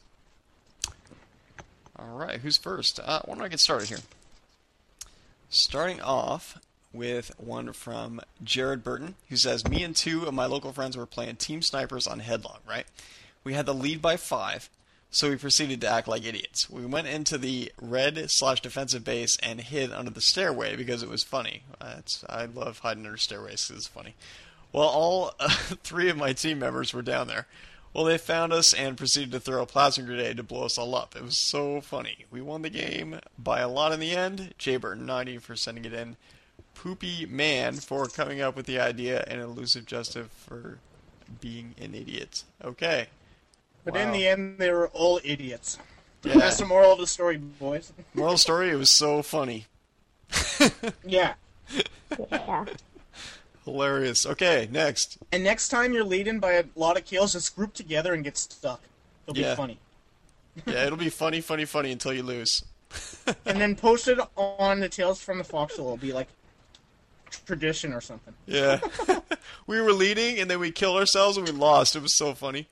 All right. Who's first? Uh, why don't I get started here? Starting off with one from Jared Burton, who says, me and two of my local friends were playing Team Snipers on Headlong, right? We had the lead by five, so we proceeded to act like idiots. We went into the red slash defensive base and hid under the stairway because it was funny. That's, I love hiding under stairways because it's funny. Well, all uh, three of my team members were down there. Well, they found us and proceeded to throw a plasma grenade to blow us all up. It was so funny. We won the game by a lot in the end. Jay Burton ninety for sending it in. Poopy Man for coming up with the idea, and Elusive Justice for being an idiot. Okay. But Wow. in the end, they were all idiots. Yeah. That's the moral of the story, boys. Moral of the story, it was so funny. Yeah. Yeah. Hilarious. Okay, next. And next time you're leading by a lot of kills, just group together and get stuck. It'll Yeah. be funny. Yeah, it'll be funny, funny, funny until you lose. And then post it on the Tales from the Foxhole. It'll be like tradition or something. Yeah. We were leading, and then we killed ourselves, and we lost. It was so funny.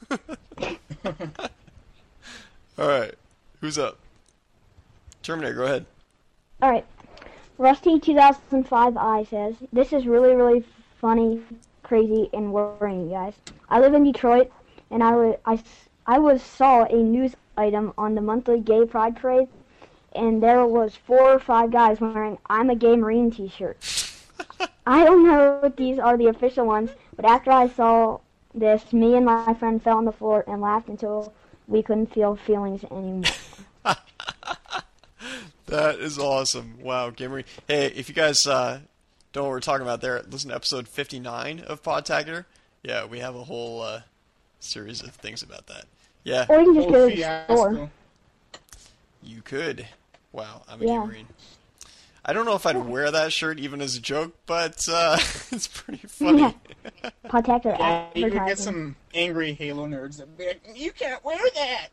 Alright, who's up? Terminator, go ahead. All right. Rusty two thousand five I says, this is really, really funny, crazy, and worrying, guys. I live in Detroit, and I, wa- I, s- I was saw a news item on the monthly Gay Pride Parade, and there was four or five guys wearing I'm a Gay Marine t-shirt. I don't know if these are the official ones, but after I saw this, me and my friend fell on the floor and laughed until we couldn't feel feelings anymore. That is awesome. Wow, Gamery. Hey, if you guys uh, don't know what we're talking about there, listen to episode fifty-nine of Podtacular. Yeah, we have a whole uh, series of things about that. Yeah. Or you can just go to the store. You could. Wow, I'm a Yeah. Gamerine. I don't know if I'd wear that shirt even as a joke, but uh, it's pretty funny. Yeah. Podtacular Yeah, you could get advertising. some angry Halo nerds that be like, you can't wear that.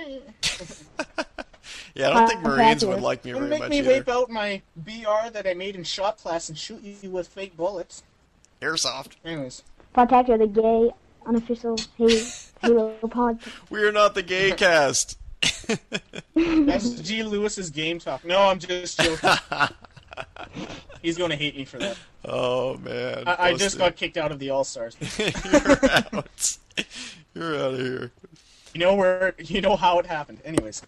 Yeah, I don't think Uh, Marines Podtacular. would like me Don't very make much me either. whip out my B R that I made in shop class and shoot you with fake bullets. Airsoft. Anyways. Podtacular, the gay, unofficial Halo, Halo pod. We are not the gay cast. That's G. Lewis's game talk. No, I'm just joking. He's going to hate me for that. Oh, man. I, I just Busted. got kicked out of the All Stars. You're out. You're out of here. You know where? You know how it happened. Anyways,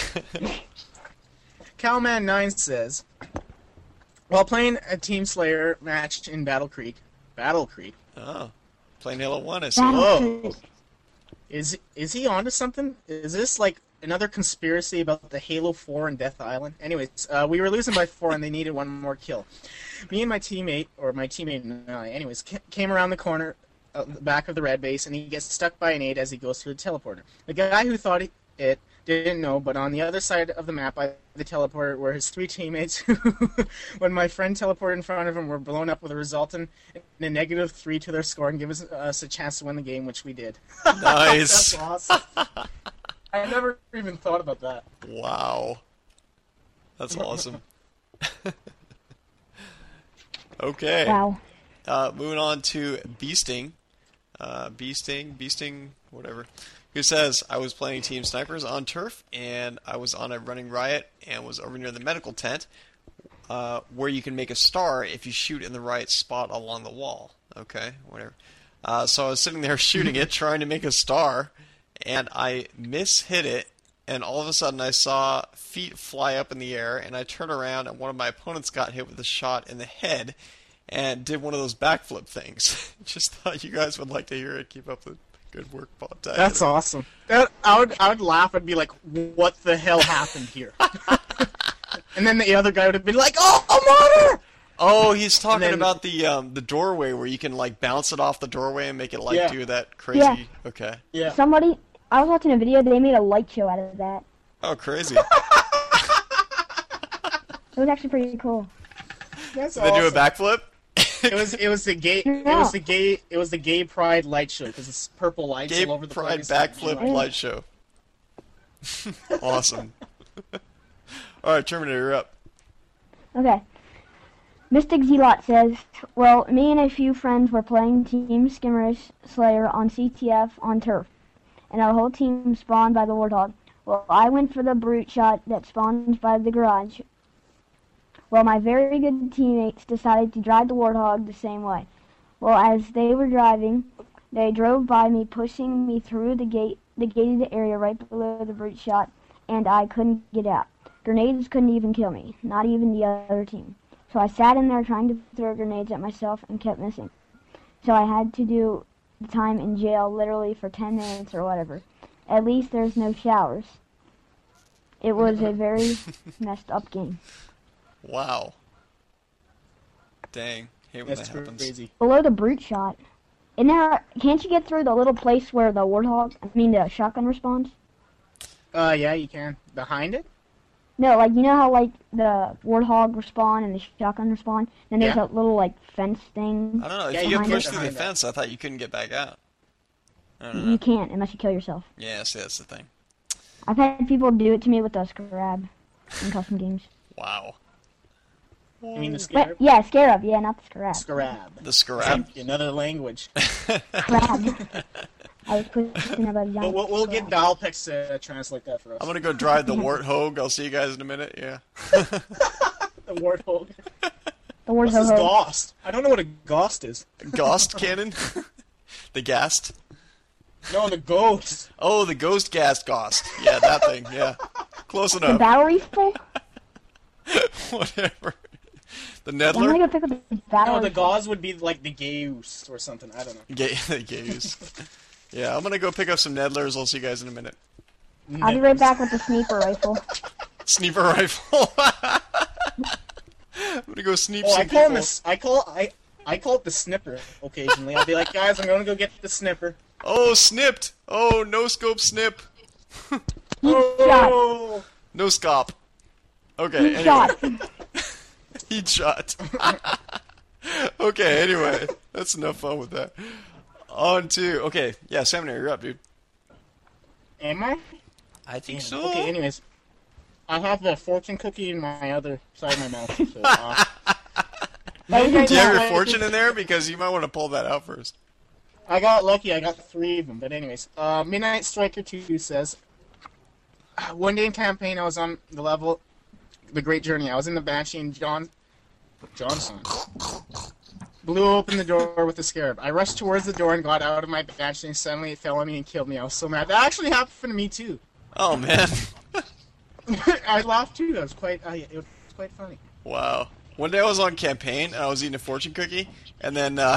Cowman nine says, while playing a Team Slayer match in Battle Creek, Battle Creek. Oh, playing Halo One, I see. Whoa. Is is he onto something? Is this like another conspiracy about the Halo four and Death Island? Anyways, uh, we were losing by four and they needed one more kill. Me and my teammate, or my teammate and I, anyways, ca- came around the corner, uh, the back of the red base, and he gets stuck by an aid as he goes through the teleporter. The guy who thought it, it didn't know, but on the other side of the map by the teleporter were his three teammates who, when my friend teleported in front of him, were blown up with a resultant in a negative three to their score and give us, us a chance to win the game, which we did. Nice. That's awesome. I never even thought about that. Wow. That's awesome. Okay. Wow. Uh, moving on to Beasting. Uh, Beasting, Beasting, whatever. Who says, I was playing Team Snipers on turf, and I was on a running riot, and was over near the medical tent, uh, where you can make a star if you shoot in the right spot along the wall. Okay, whatever. Uh, so I was sitting there shooting it, trying to make a star, and I mishit it, and all of a sudden I saw feet fly up in the air, and I turned around, and one of my opponents got hit with a shot in the head, and did one of those backflip things. Just thought you guys would like to hear it. Keep up the good work, Podtacular. That's awesome. That I would I would laugh and be like, "What the hell happened here?" And then the other guy would have been like, "Oh, a motor!" Oh, he's talking then- about the um, the doorway where you can like bounce it off the doorway and make it like Yeah. do that crazy. Yeah. Okay. Yeah. Somebody, I was watching a video. They made a light show out of that. Oh, crazy. It was actually pretty cool. That's Did they do a awesome. backflip? It was it was the gay it Yeah. was the gay it was the gay pride light show because it's purple lights Gay all over the Pride place. backflip light show. Awesome. All right, Terminator, you're up. Okay. Mystic Zelot says, well, me and a few friends were playing Team Skimmerish Slayer on C T F on turf, and our whole team spawned by the Warthog. Well, I went for the brute shot that spawned by the garage. Well, my very good teammates decided to drive the Warthog the same way. Well, as they were driving, they drove by me, pushing me through the gate, the gated area right below the brute shot, and I couldn't get out. Grenades couldn't even kill me, not even the other team. So I sat in there trying to throw grenades at myself and kept missing. So I had to do the time in jail literally for ten minutes or whatever. At least there's no showers. It was a very messed up game. Wow. Dang. Hate when That's that happens. crazy. Below the brute shot, in there, can't you get through the little place where the warthog, I mean the shotgun respawns? Uh, yeah, you can. Behind it? No, like, you know how, like, the warthog respawn and the shotgun respawn? Then there's Yeah. that little, like, fence thing. I don't know. If Yeah, you you get can pushed get through the behind that. fence, I thought you couldn't get back out. I don't You know. can't unless you kill yourself. Yeah, see, that's the thing. I've had people do it to me with the Scarab in custom games. Wow. I mean the But, scarab. yeah, Scarab, yeah, not the Scarab. Scarab. The Scarab? Another language. Crab. I was pushing about a But giant we'll, we'll get Dalpex to uh, translate that for us. I'm gonna go drive the Warthog. I'll see you guys in a minute. Yeah. The Warthog. The What's this warthog. Ghost? I don't know what a Ghost is. Ghost cannon? The Gast? No, the Ghost. Oh, the Ghost Gas Ghost. Yeah, that thing. Yeah. Close The enough. battle rifle? Whatever. The I'm gonna Nedler? go pick up the battle No, the rifle. Gauze would be like the Gauss or something. I don't know. Gay, the gays. Yeah, I'm gonna go pick up some Nedlers. I'll see you guys in a minute. I'll be right back with the sniper rifle. Sniper rifle. I'm gonna go sneak Oh, some I call him people. this. I call I I call it the snipper occasionally. I'll be like, guys, I'm gonna go get the snipper. Oh, snipped. Oh, no scope snip. Oh, No scop. Okay, Heat anyway. shot. Heat shot. Okay, anyway. That's enough fun with that. On to, okay, yeah, Seminary, you're up, dude. am I? I think Damn. so. Okay, anyways, I have the fortune cookie in my other side of my mouth. So, uh, That was Do you have your I- fortune in there? Because you might want to pull that out first. I got lucky. I got three of them. But anyways, uh, Midnight Striker two says, one day in campaign, I was on the level, the Great Journey. I was in the Banshee and John, Johnson blew open the door with the Scarab. I rushed towards the door and got out of my Banshee, and suddenly it fell on me and killed me. I was so mad. That actually happened to me too. Oh, man. I laughed too. That was quite. Uh, it was quite funny. Wow. One day I was on campaign, and I was eating a fortune cookie, and then, uh...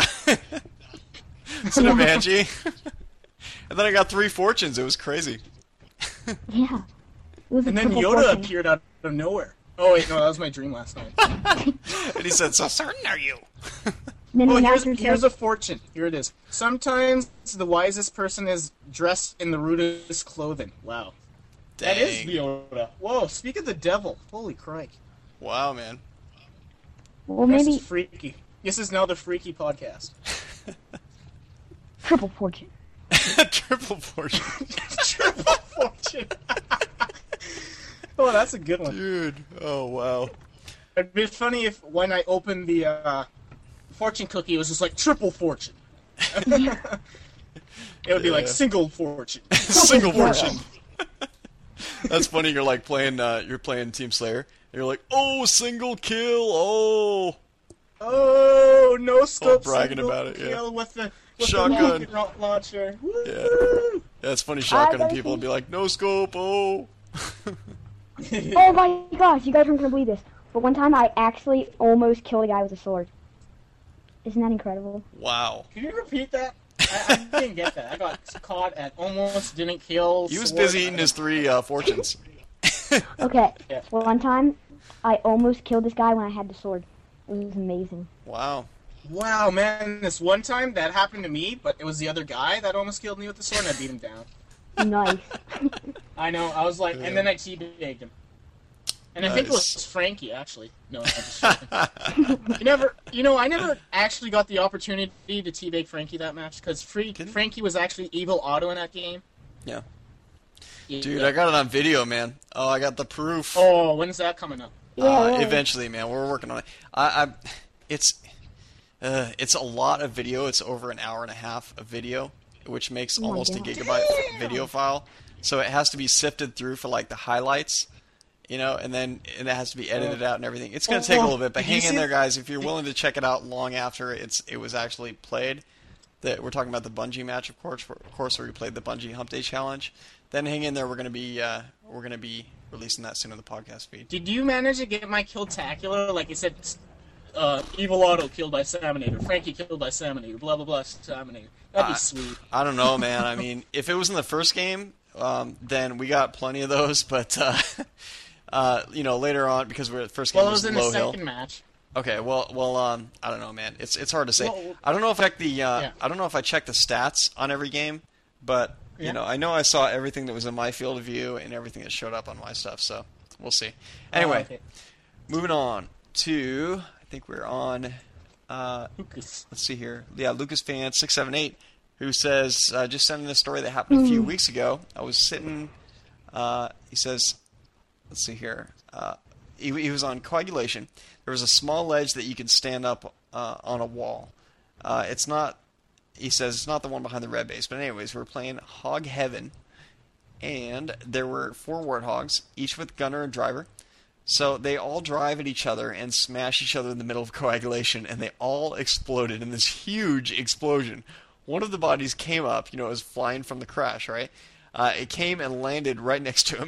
it's in a Banshee. And then I got three fortunes. It was crazy. Yeah. It was a And then triple Yoda fortune. appeared out of nowhere. Oh wait, no, that was my dream last night. And he said, "So certain are you?" Then Oh, the here's, announcer here's said, a fortune. Here it is. Sometimes the wisest person is dressed in the rudest clothing. Wow. That is Dang. Yoda. Whoa, speak of the devil. Holy crike. Wow, man. well, This maybe is freaky. This is now the freaky podcast. triple fortune. Triple fortune. Triple fortune. Oh, that's a good one. Dude. Oh, wow. It'd be funny if when I opened the uh, fortune cookie, it was just like triple fortune. It would be like Yeah. single fortune. Single fortune. That's funny. You're like playing. Uh, you're playing Team Slayer. And you're like, oh, single kill. Oh, Oh, no scope. bragging single about it, yeah. kill with the with Shotgun. the rocket la- launcher. Woo! yeah. Yeah, it's funny shotgunning gotta people and see- be like, no scope. Oh. Oh my gosh, you guys aren't gonna believe this. But one time I actually almost killed a guy with a sword. Isn't that incredible? Wow. Can you repeat that? I, I didn't get that. I got caught at almost didn't kill. He was sword. busy eating his three uh, fortunes. Okay. Yeah. Well, one time, I almost killed this guy when I had the sword. It was amazing. Wow. Wow, man! This one time that happened to me, but it was the other guy that almost killed me with the sword, and I beat him down. Nice. I know. I was like, and then I teabagged him. And I think it Nice. was Frankie, actually. No, I'm just joking. you never, you know, I never actually got the opportunity to teabag Frankie that match because Frankie was actually evil auto in that game. Yeah. Yeah. Dude, I got it on video, man. Oh, I got the proof. Oh, when's that coming up? Uh, eventually, man. We're working on it. I, I it's, uh, it's a lot of video. It's over an hour and a half of video, which makes Oh my almost a God. gigabyte video file. So it has to be sifted through for like the highlights, you know, and then and it has to be edited out and everything. It's gonna Oh, take a oh, little bit, but did you hang in see- there, guys. If you're willing to check it out long after it's it was actually played. That we're talking about the Bungie match, of course. Of course, where we played the Bungie Hump Day Challenge. Then hang in there. We're gonna be uh, we're gonna be releasing that soon on the podcast feed. Did you manage to get my kill-tacular? Like it said, uh, evil auto killed by Salmonator, Frankie killed by Salmonator, blah blah blah, Salmonator. That'd be Uh, sweet. I don't know, man. I mean, if it was in the first game, um, then we got plenty of those. But uh, uh, you know, later on, because we're at first game Well, it was was in the low hill. second match. Okay, well, well, um, I don't know, man. It's it's hard to say. Well, I don't know if I checked the uh, yeah. I don't know if I checked the stats on every game, but Yeah. you know, I know I saw everything that was in my field of view and everything that showed up on my stuff. So we'll see. Anyway, Oh, okay. moving on to I think we're on. Uh, Lucas. Let's see here. Yeah, Lucas fan six seven eight, who says uh, just sending a story that happened a few Mm. weeks ago. I was sitting. Uh, he says, let's see here. Uh, he, he was on coagulation. There was a small ledge that you can stand up uh, on a wall. Uh, it's not. He says it's not the one behind the red base. But anyways, we were playing Hog Heaven, and there were four warthogs, each with gunner and driver. So they all drive at each other and smash each other in the middle of coagulation, and they all exploded in this huge explosion. One of the bodies came up, you know, it was flying from the crash, right? Uh, it came and landed right next to him.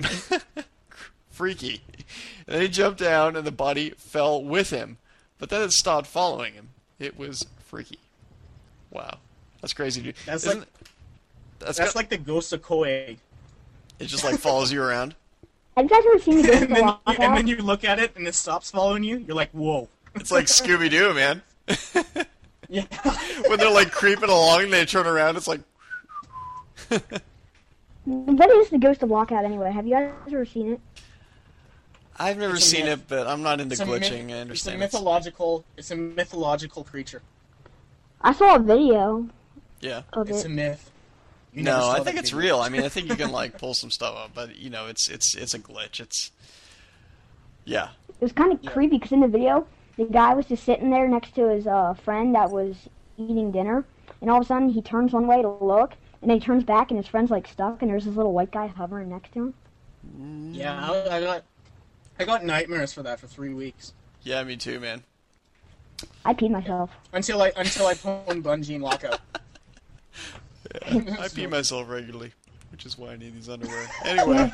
Freaky. And then he jumped down, and the body fell with him. But then it stopped following him. It was freaky. Wow. That's crazy, dude. That's Isn't- like that's that's got- like the ghost of Koeg. It just like follows you around. Have you guys ever seen the Ghost and, of then, Lockout? and then you look at it and it stops following you. You're like, whoa. It's like Scooby Doo, man. Yeah. When they're like creeping along and they turn around, it's like. What is the Ghost of Lockout anyway? Have you guys ever seen it? I've never It's a seen myth. it, but I'm not into It's a glitching. myth- I understand. It's a It's- mythological. It's a mythological creature. I saw a video Yeah. of It's it. a myth. You never No, saw I that think it's video. real. I mean, I think you can like pull some stuff up, but you know, it's it's it's a glitch. It's yeah. It was kind of creepy because in the video, the guy was just sitting there next to his uh, friend that was eating dinner, and all of a sudden he turns one way to look, and then he turns back, and his friend's like stuck, and there's this little white guy hovering next to him. Yeah, I, I got, I got nightmares for that for three weeks Yeah, me too, man. I peed myself. until I until I pwned Bungie and Lockout. Yeah, I pee myself regularly, which is why I need these underwear. Anyway.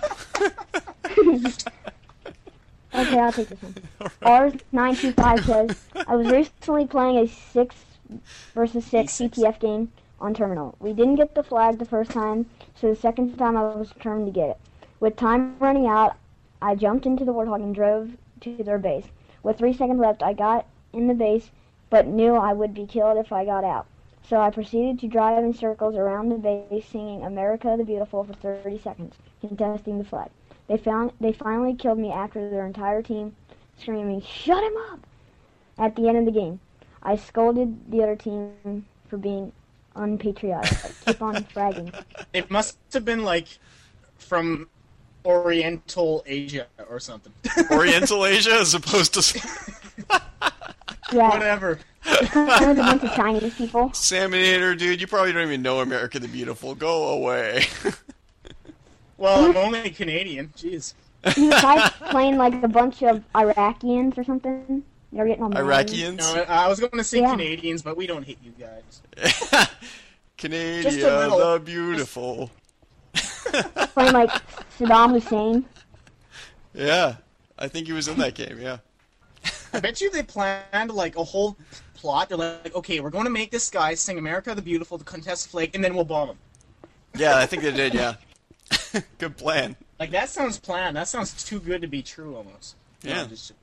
Okay, I'll take this one. R nine two five says, I was recently playing a six versus six C T F game on Terminal. We didn't get the flag the first time, so the second time I was determined to get it. With time running out, I jumped into the Warthog and drove to their base. With three seconds left, I got in the base, but knew I would be killed if I got out. So I proceeded to drive in circles around the base, singing America the Beautiful for thirty seconds, contesting the flag. They found they finally killed me after their entire team screaming, "Shut him up!" At the end of the game, I scolded the other team for being unpatriotic. Keep on fragging. It must have been like from Oriental Asia or something. Oriental Asia as opposed to Yeah. Whatever. It's kind of a bunch of Chinese people. Salmonator, dude. You probably don't even know America the Beautiful. Go away. Well, I'm only Canadian. Jeez. You guys playing like a bunch of Iraqians or something? They're getting on the Iraqians? No, I I was going to say Yeah. Canadians, but we don't hate you guys. Canada Just a little. the Beautiful. playing like Saddam Hussein. Yeah, I think he was in that game. Yeah. I bet you they planned like a whole plot. They're like, okay, we're going to make this guy sing America the Beautiful, the contest flag, and then we'll bomb him. Yeah, I think they did, yeah. Good plan. Like, that sounds planned. That sounds too good to be true, almost. Yeah. No, just,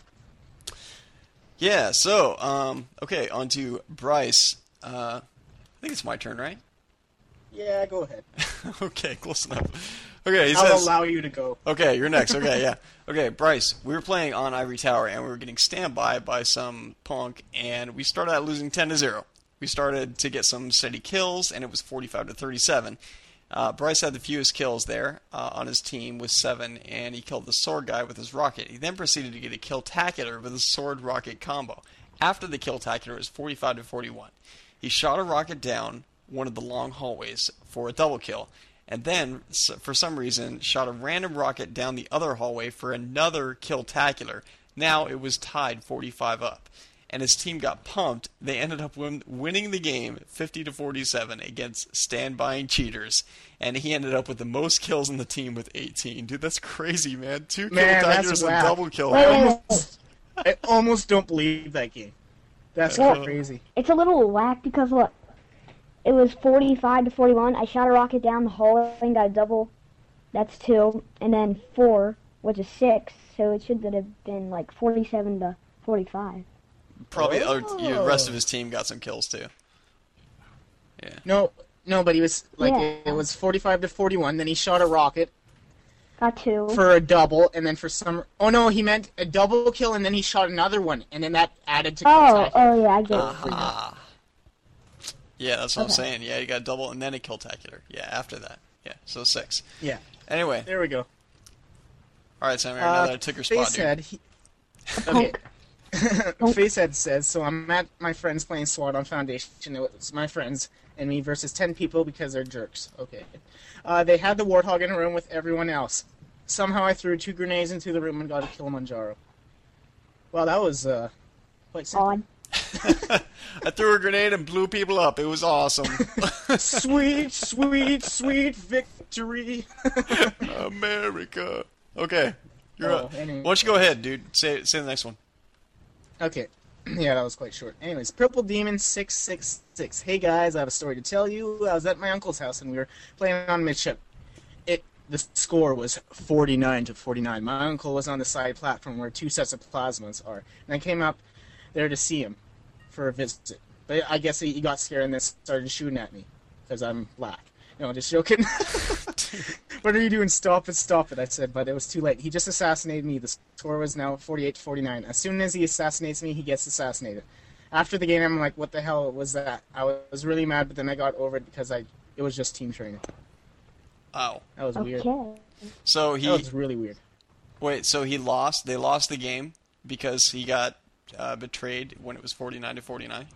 Yeah, so, um, okay, on to Bryce. Uh, I think it's my turn, right? yeah, go ahead. Okay, close enough. Okay, he I'll says... allow you to go. Okay, you're next. Okay, yeah. Okay, Bryce, we were playing on Ivory Tower, and we were getting standby by some punk, and we started out losing ten to zero. We started to get some steady kills, and it was forty-five to thirty-seven. Uh, Bryce had the fewest kills there uh, on his team with seven, and he killed the sword guy with his rocket. He then proceeded to get a kill-tacular with a sword-rocket combo. After the kill-tacular, it was forty-five to forty-one. He shot a rocket down one of the long hallways for a double kill, and then, for some reason, shot a random rocket down the other hallway for another kill-tacular. Now it was tied forty-five up. And his team got pumped. They ended up win- winning the game fifty to forty-seven against standby cheaters. And he ended up with the most kills in the team with eighteen. Dude, that's crazy, man. Two Man, kill that's taculars and whack. double kill. I almost, I almost don't believe that game. That's Well, crazy. It's a little whack because look, it was forty-five to forty-one. I shot a rocket down the hallway and got a double. That's two, and then four, which is six. So it should have been like forty-seven to forty-five. Probably the, other, Oh. the rest of his team got some kills, too. Yeah. No, no, but he was, like, Yeah. it, it was forty-five to forty-one, then he shot a rocket Got two. for a double, and then for some... Oh, no, he meant a double kill, and then he shot another one, and then that added to... Oh, oh yeah, I get it. Ah. Yeah, that's what I'm Okay. saying. Yeah, you got a double and then a kill-tacular. Yeah, after that. Yeah, so six. Yeah. Anyway. There we go. All right, Samir, now Uh, that I took your spot, dude. Facehead, he... Okay. Facehead says, so I'm at my friends playing SWAT on Foundation. It was my friends and me versus ten people because they're jerks. Okay. Uh, they had the Warthog in a room with everyone else. Somehow I threw two grenades into the room and got a Kilimanjaro. Well, that was uh, quite simple. Odd. I threw a grenade and blew people up. It was awesome. Sweet, sweet, sweet victory. America. Okay. You're Oh, up. anyway. Why don't you go ahead, dude? Say say the next one. Okay. Yeah, that was quite short. Anyways, Purple Demon six six six. Hey guys, I have a story to tell you. I was at my uncle's house and we were playing on midship. It the score was forty-nine to forty-nine. My uncle was on the side platform where two sets of plasmas are. And I came up there to see him for a visit. But I guess he, he got scared and then started shooting at me because I'm black. No, just joking. What are you doing? Stop it, stop it, I said, but it was too late. He just assassinated me. The score was now forty-eight to forty-nine. As soon as he assassinates me, he gets assassinated. After the game, I'm like, what the hell was that? I was really mad, but then I got over it because I it was just team training. Oh. That was weird. Okay. So he That was really weird. Wait, so he lost. They lost the game because he got uh, betrayed when it was forty-nine to forty-nine.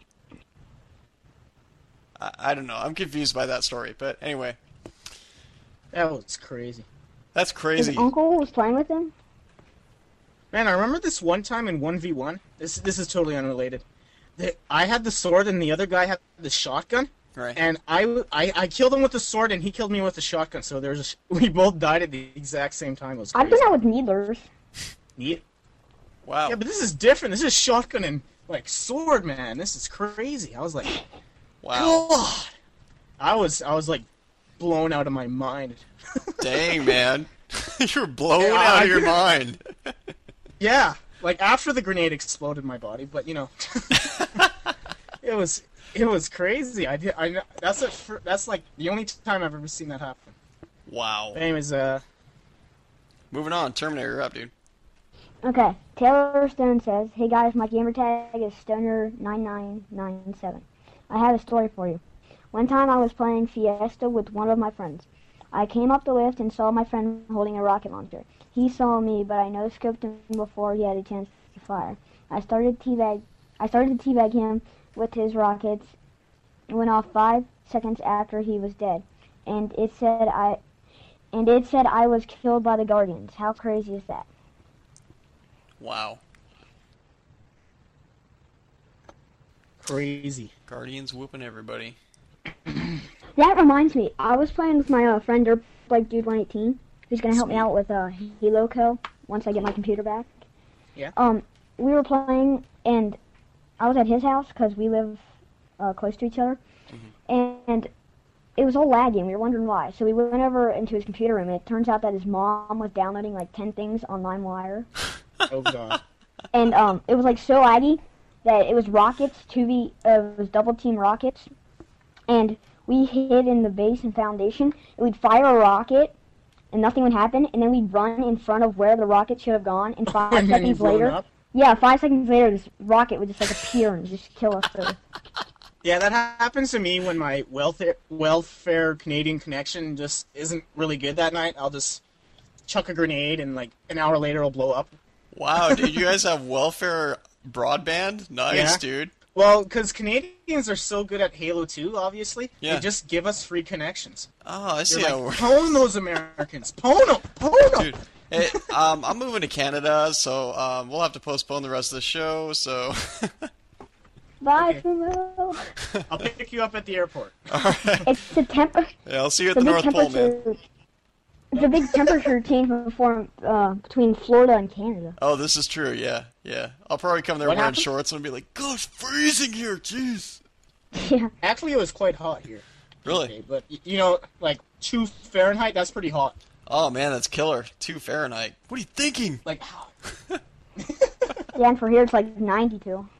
I, I don't know. I'm confused by that story, but anyway, That was crazy. that's crazy. His uncle was playing with him? Man, I remember this one time in one v one. This this is totally unrelated. The, I had the sword and the other guy had the shotgun. Right. And I, I, I killed him with the sword and he killed me with the shotgun. So there's a sh- we both died at the exact same time. It was I've crazy. done that with needlers. Yeah. Wow. Yeah, but this is different. This is shotgun and like sword, man. This is crazy. I was like, Wow. God. I was I was like blown out of my mind. Dang, man. You're blown Yeah, out I- of your mind. Yeah, like after the grenade exploded my body, but you know, it was it was crazy. I did. I know- that's a, fir- that's like the only time I've ever seen that happen. Wow. But anyways, uh, Moving on. Terminator, you're up, dude. Okay, Taylor Stone says, hey guys, my gamer tag is Stoner nine nine nine seven. I have a story for you. One time I was playing Fiesta with one of my friends. I came up the lift and saw my friend holding a rocket launcher. He saw me, but I no-scoped him before he had a chance to fire. I started teabag, I started to teabag him with his rockets. It went off five seconds after he was dead, and it said I, and it said I was killed by the Guardians. How crazy is that? Wow. crazy. Guardians whooping everybody. That reminds me, I was playing with my uh, friend Dirtbike Dude one eighteen, who's gonna help me out with uh, Halo Co. once I get my computer back. Yeah. Um, we were playing, and I was at his house because we live uh, close to each other, and it was all laggy, and we were wondering why. So we went over into his computer room, and it turns out that his mom was downloading like ten things on LimeWire. Oh god. And um, it was like so laggy that it was rockets, two v, uh, it was double team rockets, and we hid in the base and foundation, and we'd fire a rocket, and nothing would happen, and then we'd run in front of where the rocket should have gone, and five And then seconds you've blown later, up? yeah, five seconds later, this rocket would just like appear and just kill us. So. Yeah, that happens to me when my welfare welfare Canadian connection just isn't really good that night. I'll just chuck a grenade, and like an hour later, it'll blow up. Wow, dude, you guys have welfare broadband? Nice, Yeah. dude. Well, because Canadians are so good at Halo two, obviously, Yeah. they just give us free connections. Oh, I see They're how it like, works. pwn those Americans. Pwn them. Pwn them. Dude, hey, um, I'm moving to Canada, so um, we'll have to postpone the rest of the show, so... Bye for now. I'll pick you up at the airport. It's the temper. Yeah, I'll see you at the the big North Pole, man. temperature- It's a big temperature change before, uh, between Florida and Canada. Oh, this is true, yeah, yeah. I'll probably come there What wearing happened? shorts and be like, God, it's freezing here, jeez. Yeah. Actually, it was quite hot here. Really? Okay, but, y- you know, like, two Fahrenheit, that's pretty hot. Oh, man, that's killer. Two Fahrenheit. What are you thinking? Like, Yeah, and for here it's like ninety-two.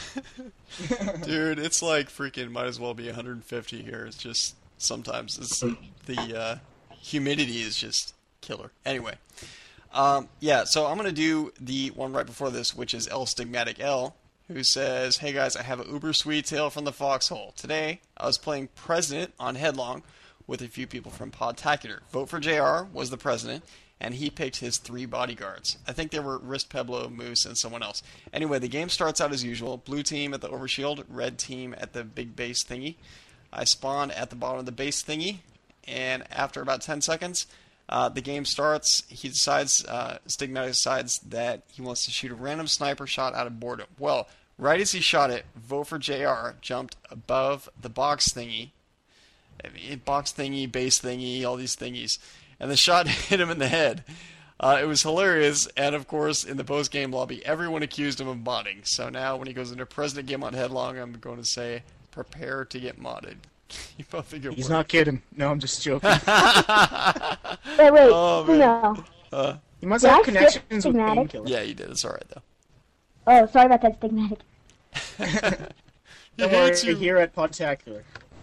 Dude, it's like freaking might as well be one hundred fifty here. It's just sometimes it's, the uh, humidity is just killer. Anyway, um, yeah, so I'm going to do the one right before this, which is L Stigmatic L, who says, hey guys, I have a uber sweet tale from the foxhole. Today, I was playing President on Headlong with a few people from Podtacular. Vote for J R was the president, and he picked his three bodyguards. I think they were Wrist Peblo, Moose, and someone else. Anyway, the game starts out as usual. Blue team at the overshield, red team at the big base thingy. I spawn at the bottom of the base thingy, and after about ten seconds, uh, the game starts. He decides, uh, Stigmatic decides that he wants to shoot a random sniper shot out of boredom. Well, right as he shot it, Vote for J R jumped above the box thingy. I mean, box thingy, base thingy, all these thingies. And the shot hit him in the head. Uh, it was hilarious, and of course, in the post-game lobby, everyone accused him of modding. So now, when he goes into President Game on Headlong, I'm going to say, prepare to get modded. You both think it he's worked. not kidding. No, I'm just joking. Wait, wait, Oh, man. no. Uh, You must Did have I skip connections with Stigmatic? painkillers. yeah, you did. It's alright, though. Oh, sorry about that, Stigmatic. Don't He worry, hates you. here at Podtacular.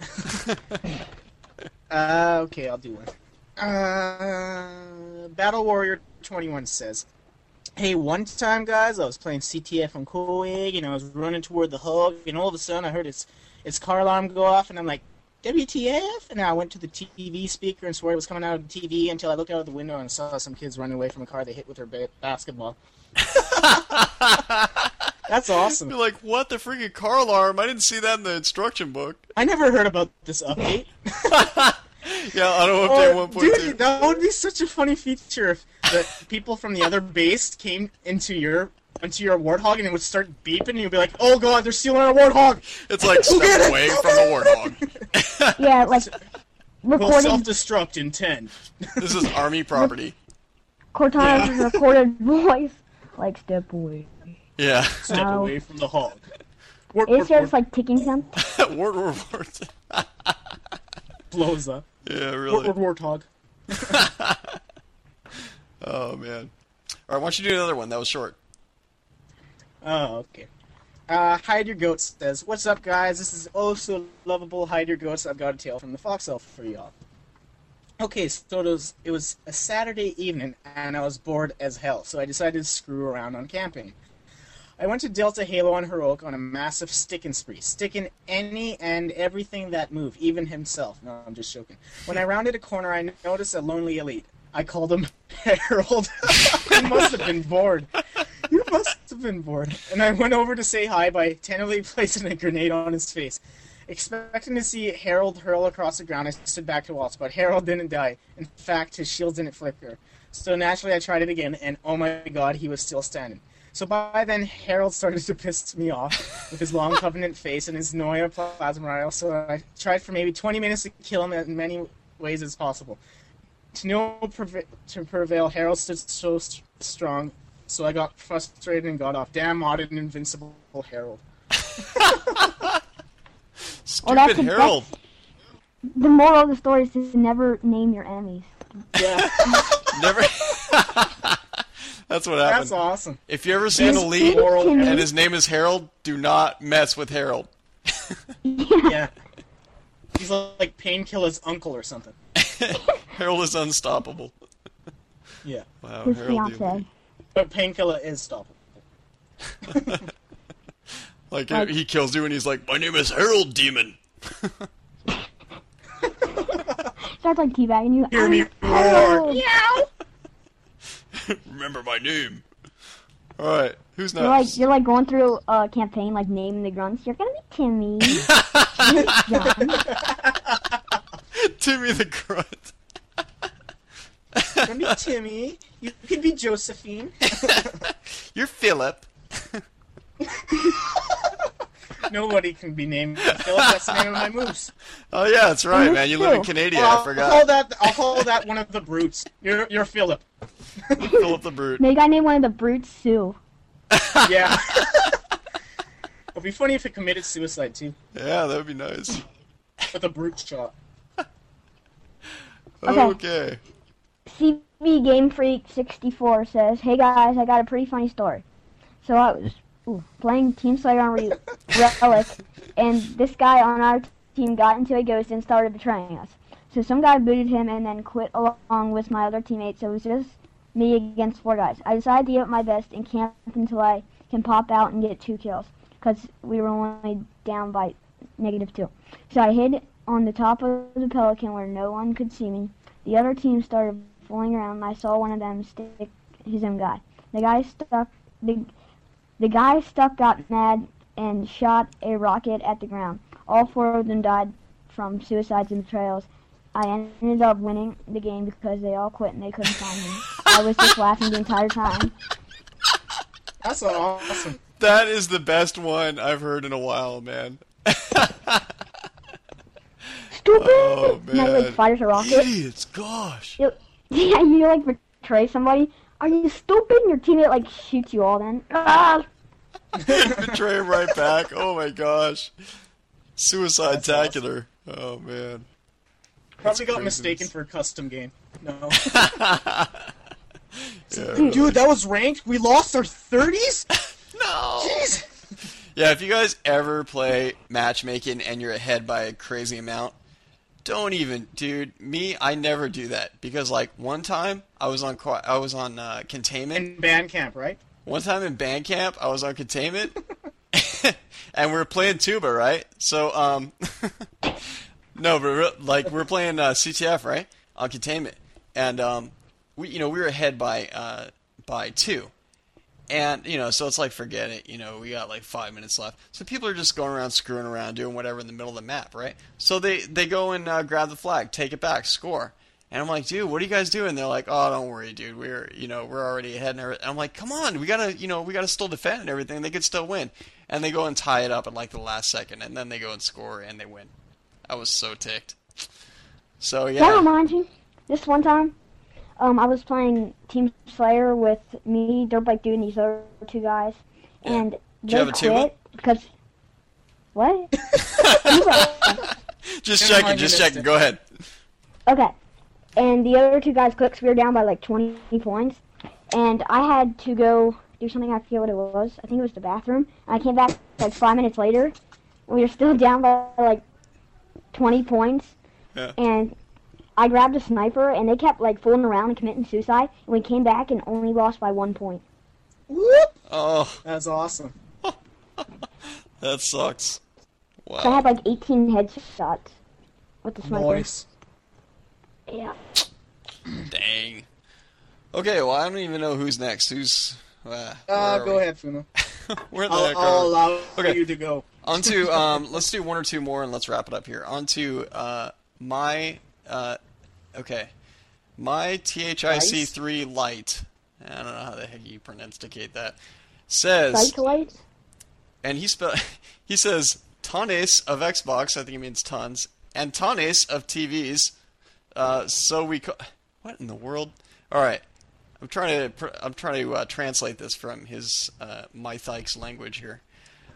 uh, okay, I'll do one. Uh, Battle Warrior twenty-one says, hey, one time, guys, I was playing C T F on Coig, and I was running toward the hug, and all of a sudden I heard its its car alarm go off, and I'm like, W T F? And I went to the T V speaker and swore it was coming out of the T V until I looked out of the window and saw some kids running away from a car they hit with their ba- basketball. That's awesome. You're like, what the freaking car alarm? I didn't see that in the instruction book. I never heard about this update. Yeah, Auto Update Oh, one point two. dude, that would be such a funny feature if the people from the other base came into your into your Warthog and it would start beeping and you'd be like, oh god, they're stealing our Warthog! It's like Who did step it? away from the Warthog. Yeah, like, We'll recorded, self-destruct in ten. This is Army property. Cortana's recorded voice, like, step away. Yeah. Step Wow. away from the hog. Warp, It warp, starts, warp, like, ticking sound. Wart, wart, wart. blows up. Yeah, Warp, really. warp, Warthog. Oh, man. Alright, why don't you do another one? That was short. Oh, okay. Uh, Hide Your Goats says, what's up, guys? This is oh so lovable Hide Your Goats. I've got a tale from the Fox Elf for y'all. Okay, so it was, it was a Saturday evening, and I was bored as hell, so I decided to screw around on camping. I went to Delta Halo on Heroic on a massive sticking spree, sticking any and everything that moved, even himself. No, I'm just joking. When I rounded a corner, I noticed a lonely elite. I called him Harold. He must have been bored. You must have been bored. And I went over to say hi by tentatively placing a grenade on his face. Expecting to see Harold hurl across the ground, I stood back to watch, but Harold didn't die. In fact, his shield didn't flicker. So naturally, I tried it again, and oh my god, he was still standing. So by then, Harold started to piss me off with his long Covenant face and his Noia plasma rifle, so I tried for maybe twenty minutes to kill him in many ways as possible. To no preve- to prevail, Harold stood so st- strong, so I got frustrated and got off. Damn modded and invincible Harold. Stupid that's a- Harold. The moral of the story is to never name your enemies. Yeah. Never. That's what happened. That's awesome. If you ever see an That's elite moral. and his name is Harold, do not mess with Harold. Yeah. He's like Painkiller's uncle or something. Harold is unstoppable. Yeah. Wow, His Harold the fiance. elite. But Painkiller is stoppable. Like, uh, he kills you and he's like, my name is Harold Demon. Starts like teabagging you. Hear me I'm roar. Harold. Remember my name. Alright, who's You're like next? you're like going through a campaign like naming the grunts. You're gonna be Timmy. John. Timmy the Grunt. You can be Timmy. You could be Josephine. You're Philip. Nobody can be named Philip. That's the name of my moose. Oh yeah, that's right, man. You live in Canada. Well, I forgot. I'll call that. I'll call that one of the brutes. You're you're Philip. Philip the Brute. No, you gotta name one of the brutes Sue. Yeah. It'd be funny if it committed suicide too. Yeah, that would be nice. With a brute shot. Okay. Okay. C B Game Freak sixty-four says, "Hey guys, I got a pretty funny story. So I was ooh, playing Team Slayer on Re- Relic, and this guy on our team got into a ghost and started betraying us. So some guy booted him and then quit along with my other teammates. So it was just me against four guys. I decided to give it my best and camp until I can pop out and get two kills, because we were only down by negative two. So I hid on the top of the Pelican where no one could see me. The other team started fooling around, and I saw one of them stick his own guy. The guy stuck the the guy stuck got mad and shot a rocket at the ground. All four of them died from suicides and betrayals. I ended up winning the game because they all quit and they couldn't find me. I was just laughing the entire time. That's awesome. That is the best one I've heard in a while, man. Stupid! Oh, And I like man. fires a rocket. Idiots, gosh. You, yeah, you like betray somebody. Are you stupid? And your teammate like shoots you all then. Ah! Betray him right back. Oh my gosh. Suicide-tacular. Oh man. Probably got crazy. mistaken for a custom game. No. Yeah. Dude, that was ranked? We lost our thirties? No. Jeez. Yeah, if you guys ever play matchmaking and you're ahead by a crazy amount, don't even, dude. Me, I never do that because, like, one time I was on qu- I was on uh, containment. In band camp, right? One time in band camp, I was on containment, and we were playing tuba, right? So, um, no, but re- like we were playing uh, C T F, right, on containment, and um, we, you know, we were ahead by uh, by two. And, you know, so it's like, forget it, you know, we got like five minutes left. So people are just going around, screwing around, doing whatever in the middle of the map, right? So they, they go and uh, grab the flag, take it back, score. And I'm like, dude, what are you guys doing? They're like, oh, don't worry, dude, we're, you know, we're already ahead and everything. And I'm like, come on, we gotta, you know, we gotta still defend and everything. They could still win. And they go and tie it up at like the last second, and then they go and score and they win. I was so ticked. So, yeah. That reminds me, this one time, um, I was playing Team Slayer with me, Dirtbike Dude, and these other two guys, and Did you they have a tuba? quit because what? Just Never checking, mind, just you missed checking. it. Go ahead. Okay, and the other two guys quit 'cause we were down by like twenty points, and I had to go do something. I forget what it was. I think it was the bathroom. And I came back like five minutes later, and we were still down by like twenty points. Yeah. And I grabbed a sniper, and they kept like fooling around and committing suicide. And we came back and only lost by one point. Whoop! Oh, That's awesome. that sucks. So I Wow. had like eighteen headshots with the sniper. Nice. Yeah. Dang. Okay, well, I don't even know who's next. Who's... Uh, where Uh, are go we? ahead, Fumo. Where the I'll, heck I'll are we? allow Okay. you to go. On to, um, let's do one or two more and let's wrap it up here. On to, uh, my, uh, okay. My T H I C three Lite, I don't know how the heck you pronunciate that, says, Cyclites? and he spell, he says, tones of Xbox, I think he means tons, and tones of T Vs, uh, so we, co- what in the world? Alright. I'm trying to, pr- I'm trying to, uh, translate this from his, uh, Mythike's language here.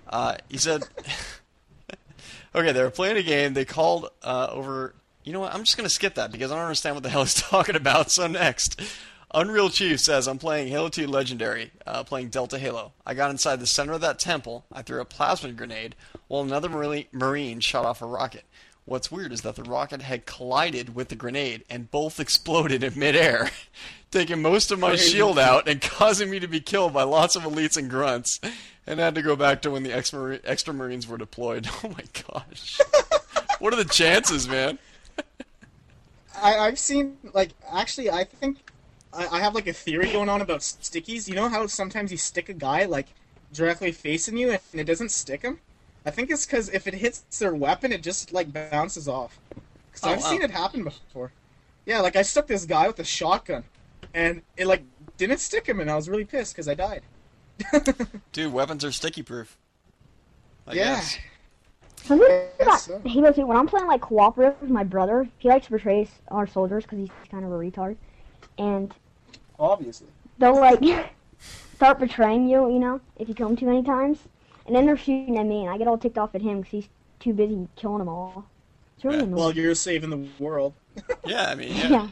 Uh, he said, okay, they were playing a game. They called uh, over. You know what? I'm just going to skip that because I don't understand what the hell he's talking about. So next, Unreal Chief says, I'm playing Halo two Legendary, uh, playing Delta Halo. I got inside the center of that temple. I threw a plasma grenade while another Marine shot off a rocket. What's weird is that the rocket had collided with the grenade and both exploded in midair, taking most of my shield out and causing me to be killed by lots of elites and grunts, and had to go back to when the extra Marines were deployed. Oh my gosh. What are the chances, man? I, I've seen, like, actually, I think I, I have, like, a theory going on about stickies. You know how sometimes you stick a guy, like, directly facing you and it doesn't stick him? I think it's because if it hits their weapon, it just, like, bounces off. Because Oh, I've wow. seen it happen before. Yeah, like, I stuck this guy with a shotgun, and it, like, didn't stick him, and I was really pissed because I died. Dude, weapons are sticky proof. I Yeah. guess. Something about Halo two, when I'm playing like cooperative with my brother, he likes to betray our soldiers because he's kind of a retard. And Obviously. they'll like start betraying you, you know, if you kill them too many times. And then they're shooting at me, and I get all ticked off at him because he's too busy killing them all. It's really annoying. Well, you're saving the world. Yeah, I mean, yeah.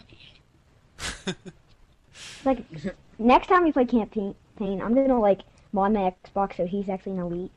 Like, next time we play campaign, I'm gonna like mod my Xbox so he's actually an elite.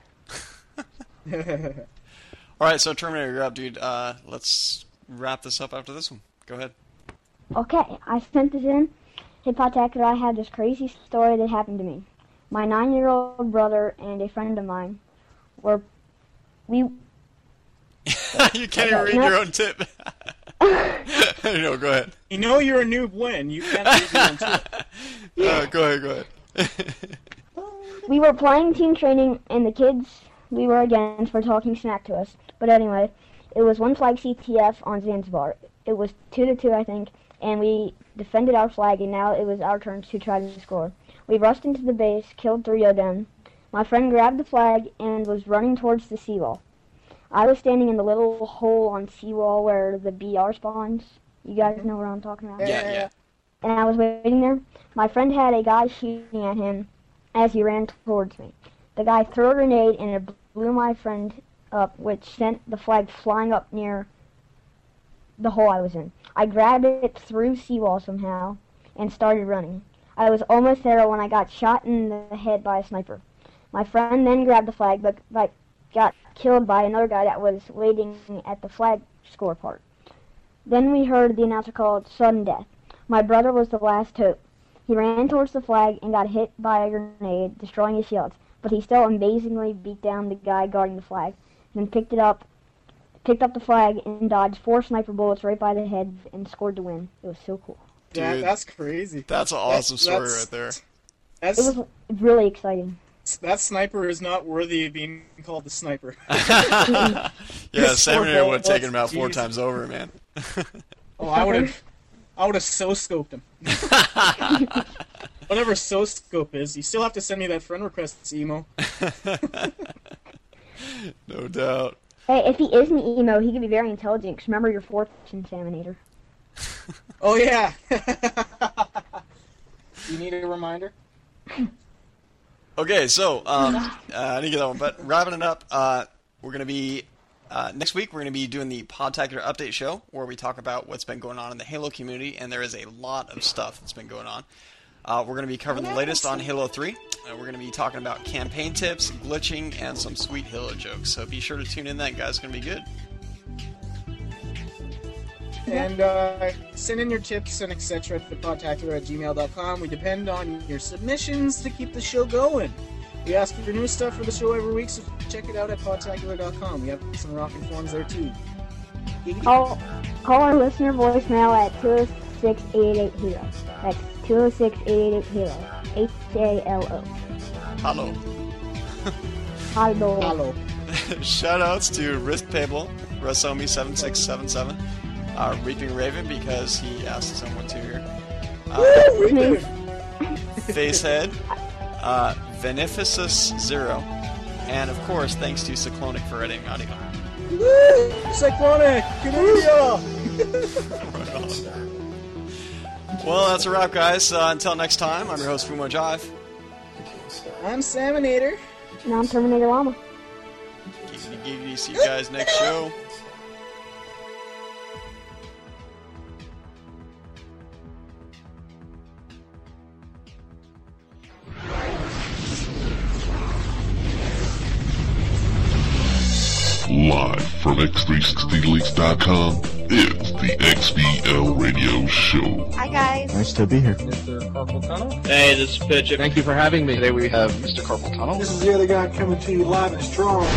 All right, so Terminator, you're up, dude. Uh, let's wrap this up after this one. Go ahead. Okay, I sent this in. Hey, Podtacular, I had this crazy story that happened to me. My nine-year-old brother and a friend of mine were... We... You can't even read your own tip. No, go ahead. You know you're a noob when. You can't read your own tip. Uh, go ahead, go ahead. We were playing team training, and the kids we were against were talking smack to us. But anyway, it was one flag C T F on Zanzibar. It was two to two, I think, and we defended our flag, and now it was our turn to try to score. We rushed into the base, killed three of them. My friend grabbed the flag and was running towards the seawall. I was standing in the little hole on seawall where the B R spawns. You guys know what I'm talking about? Yeah, yeah. And I was waiting there. My friend had a guy shooting at him as he ran towards me. The guy threw a grenade and it blew my friend up, which sent the flag flying up near the hole I was in. I grabbed it through seawall somehow and started running. I was almost there when I got shot in the head by a sniper. My friend then grabbed the flag, but, but got killed by another guy that was waiting at the flag score part. Then we heard the announcer called sudden death. My brother was the last hope. He ran towards the flag and got hit by a grenade, destroying his shields, but he still amazingly beat down the guy guarding the flag, and then picked it up, picked up the flag and dodged four sniper bullets right by the head and scored to win. It was so cool. Yeah, Dude, that's crazy. That's an awesome That's- story that's- right there. That's, It was really exciting. that sniper is not worthy of being called the sniper. Yeah, Four Seminator would have taken him bullets, out four jeez. times over, man. Oh, I would have, I would have so scoped him. Whatever so scope is, you still have to send me that friend request emo. No doubt. Hey, if he is an emo, he could be very intelligent, 'cause remember your fortune examinator. Oh yeah. You need a reminder? Okay, so um, uh, I didn't get that one, but wrapping it up, uh, we're going to be uh, next week. We're going to be doing the Podtacular Update Show, where we talk about what's been going on in the Halo community, and there is a lot of stuff that's been going on. Uh, we're going to be covering the latest on Halo three. Uh, we're going to be talking about campaign tips, glitching, and some sweet Halo jokes. So be sure to tune in. That guy's going to be good. And uh, send in your tips and et cetera to podtacular at gmail dot com. We depend on your submissions to keep the show going. We ask for new stuff for the show every week, so check it out at podtacular dot com. We have some rocking forums there too. Call, call our listener voicemail at two oh six, eight eight eight, HALO. That's two oh six, eight eight eight, HALO. H A L O. Hello. Hello. Hello. Shoutouts to Risk Pable, Rasomi seven six seven seven, uh, Reaping Raven because he asked someone to here. Uh, Facehead, uh, Beneficus Zero, and of course, thanks to Cyclonic for editing audio. Woo! Cyclonic! Canada! Right on. Well, that's a wrap, guys. Uh, until next time, I'm your host, Fumo Jive. I'm Salmonator. And I'm Terminator Llama. Giggity giggity. See you guys next show. Live from X three sixty leaks dot com, it's the X B L Radio Show. Hi, guys. Nice to be here. Mister Carpal Tunnel. Hey, this is Pitch. Thank you for having me. Today we have Mister Carpal Tunnel. This is the other guy coming to you live and strong.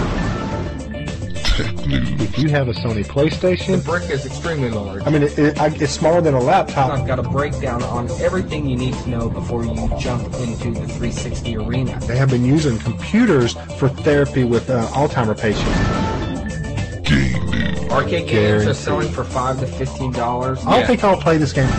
Tech news. If you have a Sony PlayStation, The brick is extremely large. I mean, it, it, I- it's smaller than a laptop. I've got a breakdown on everything you need to know before you jump into the three sixty arena. They have been using computers for therapy with uh, Alzheimer patients. Game news. Arcade games are selling for five to fifteen dollars. I don't think I'll play this game.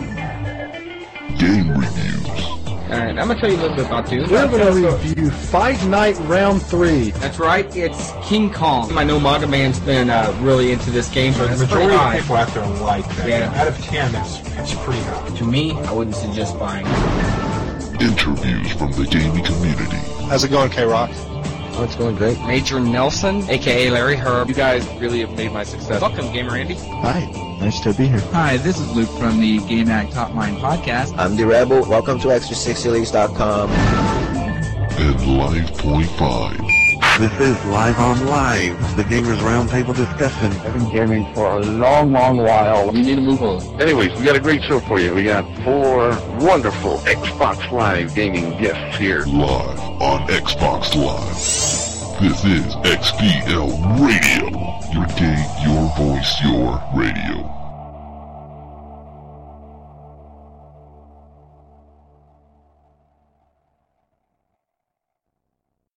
Game reviews. Alright, I'm gonna tell you a little bit about Doom. We're going to review Fight Night Round three. That's right, it's King Kong. I know Manga Man's been uh, really into this game, but The it's majority pretty of high. people out there like that. Yeah. Out of ten, that's, that's pretty high. To me, I wouldn't suggest buying it. Interviews from the gaming community. How's it going, K-Rock? Oh, it's going great. Major Nelson, aka Larry Herb. You guys really have made my success. Welcome, Gamer Andy. Hi, nice to be here. Hi, this is Luke from the Game Act Top Mind podcast. I'm the Rebel. Welcome to X three sixty leaks dot com. And Live Point five. This is Live on Live, the Gamers Roundtable discussion. I've been gaming for a long, long while. You need to move on. Anyways, we got a great show for you. We got four wonderful Xbox Live gaming guests here. Live on Xbox Live. This is X B L Radio. Your game, your voice, your radio.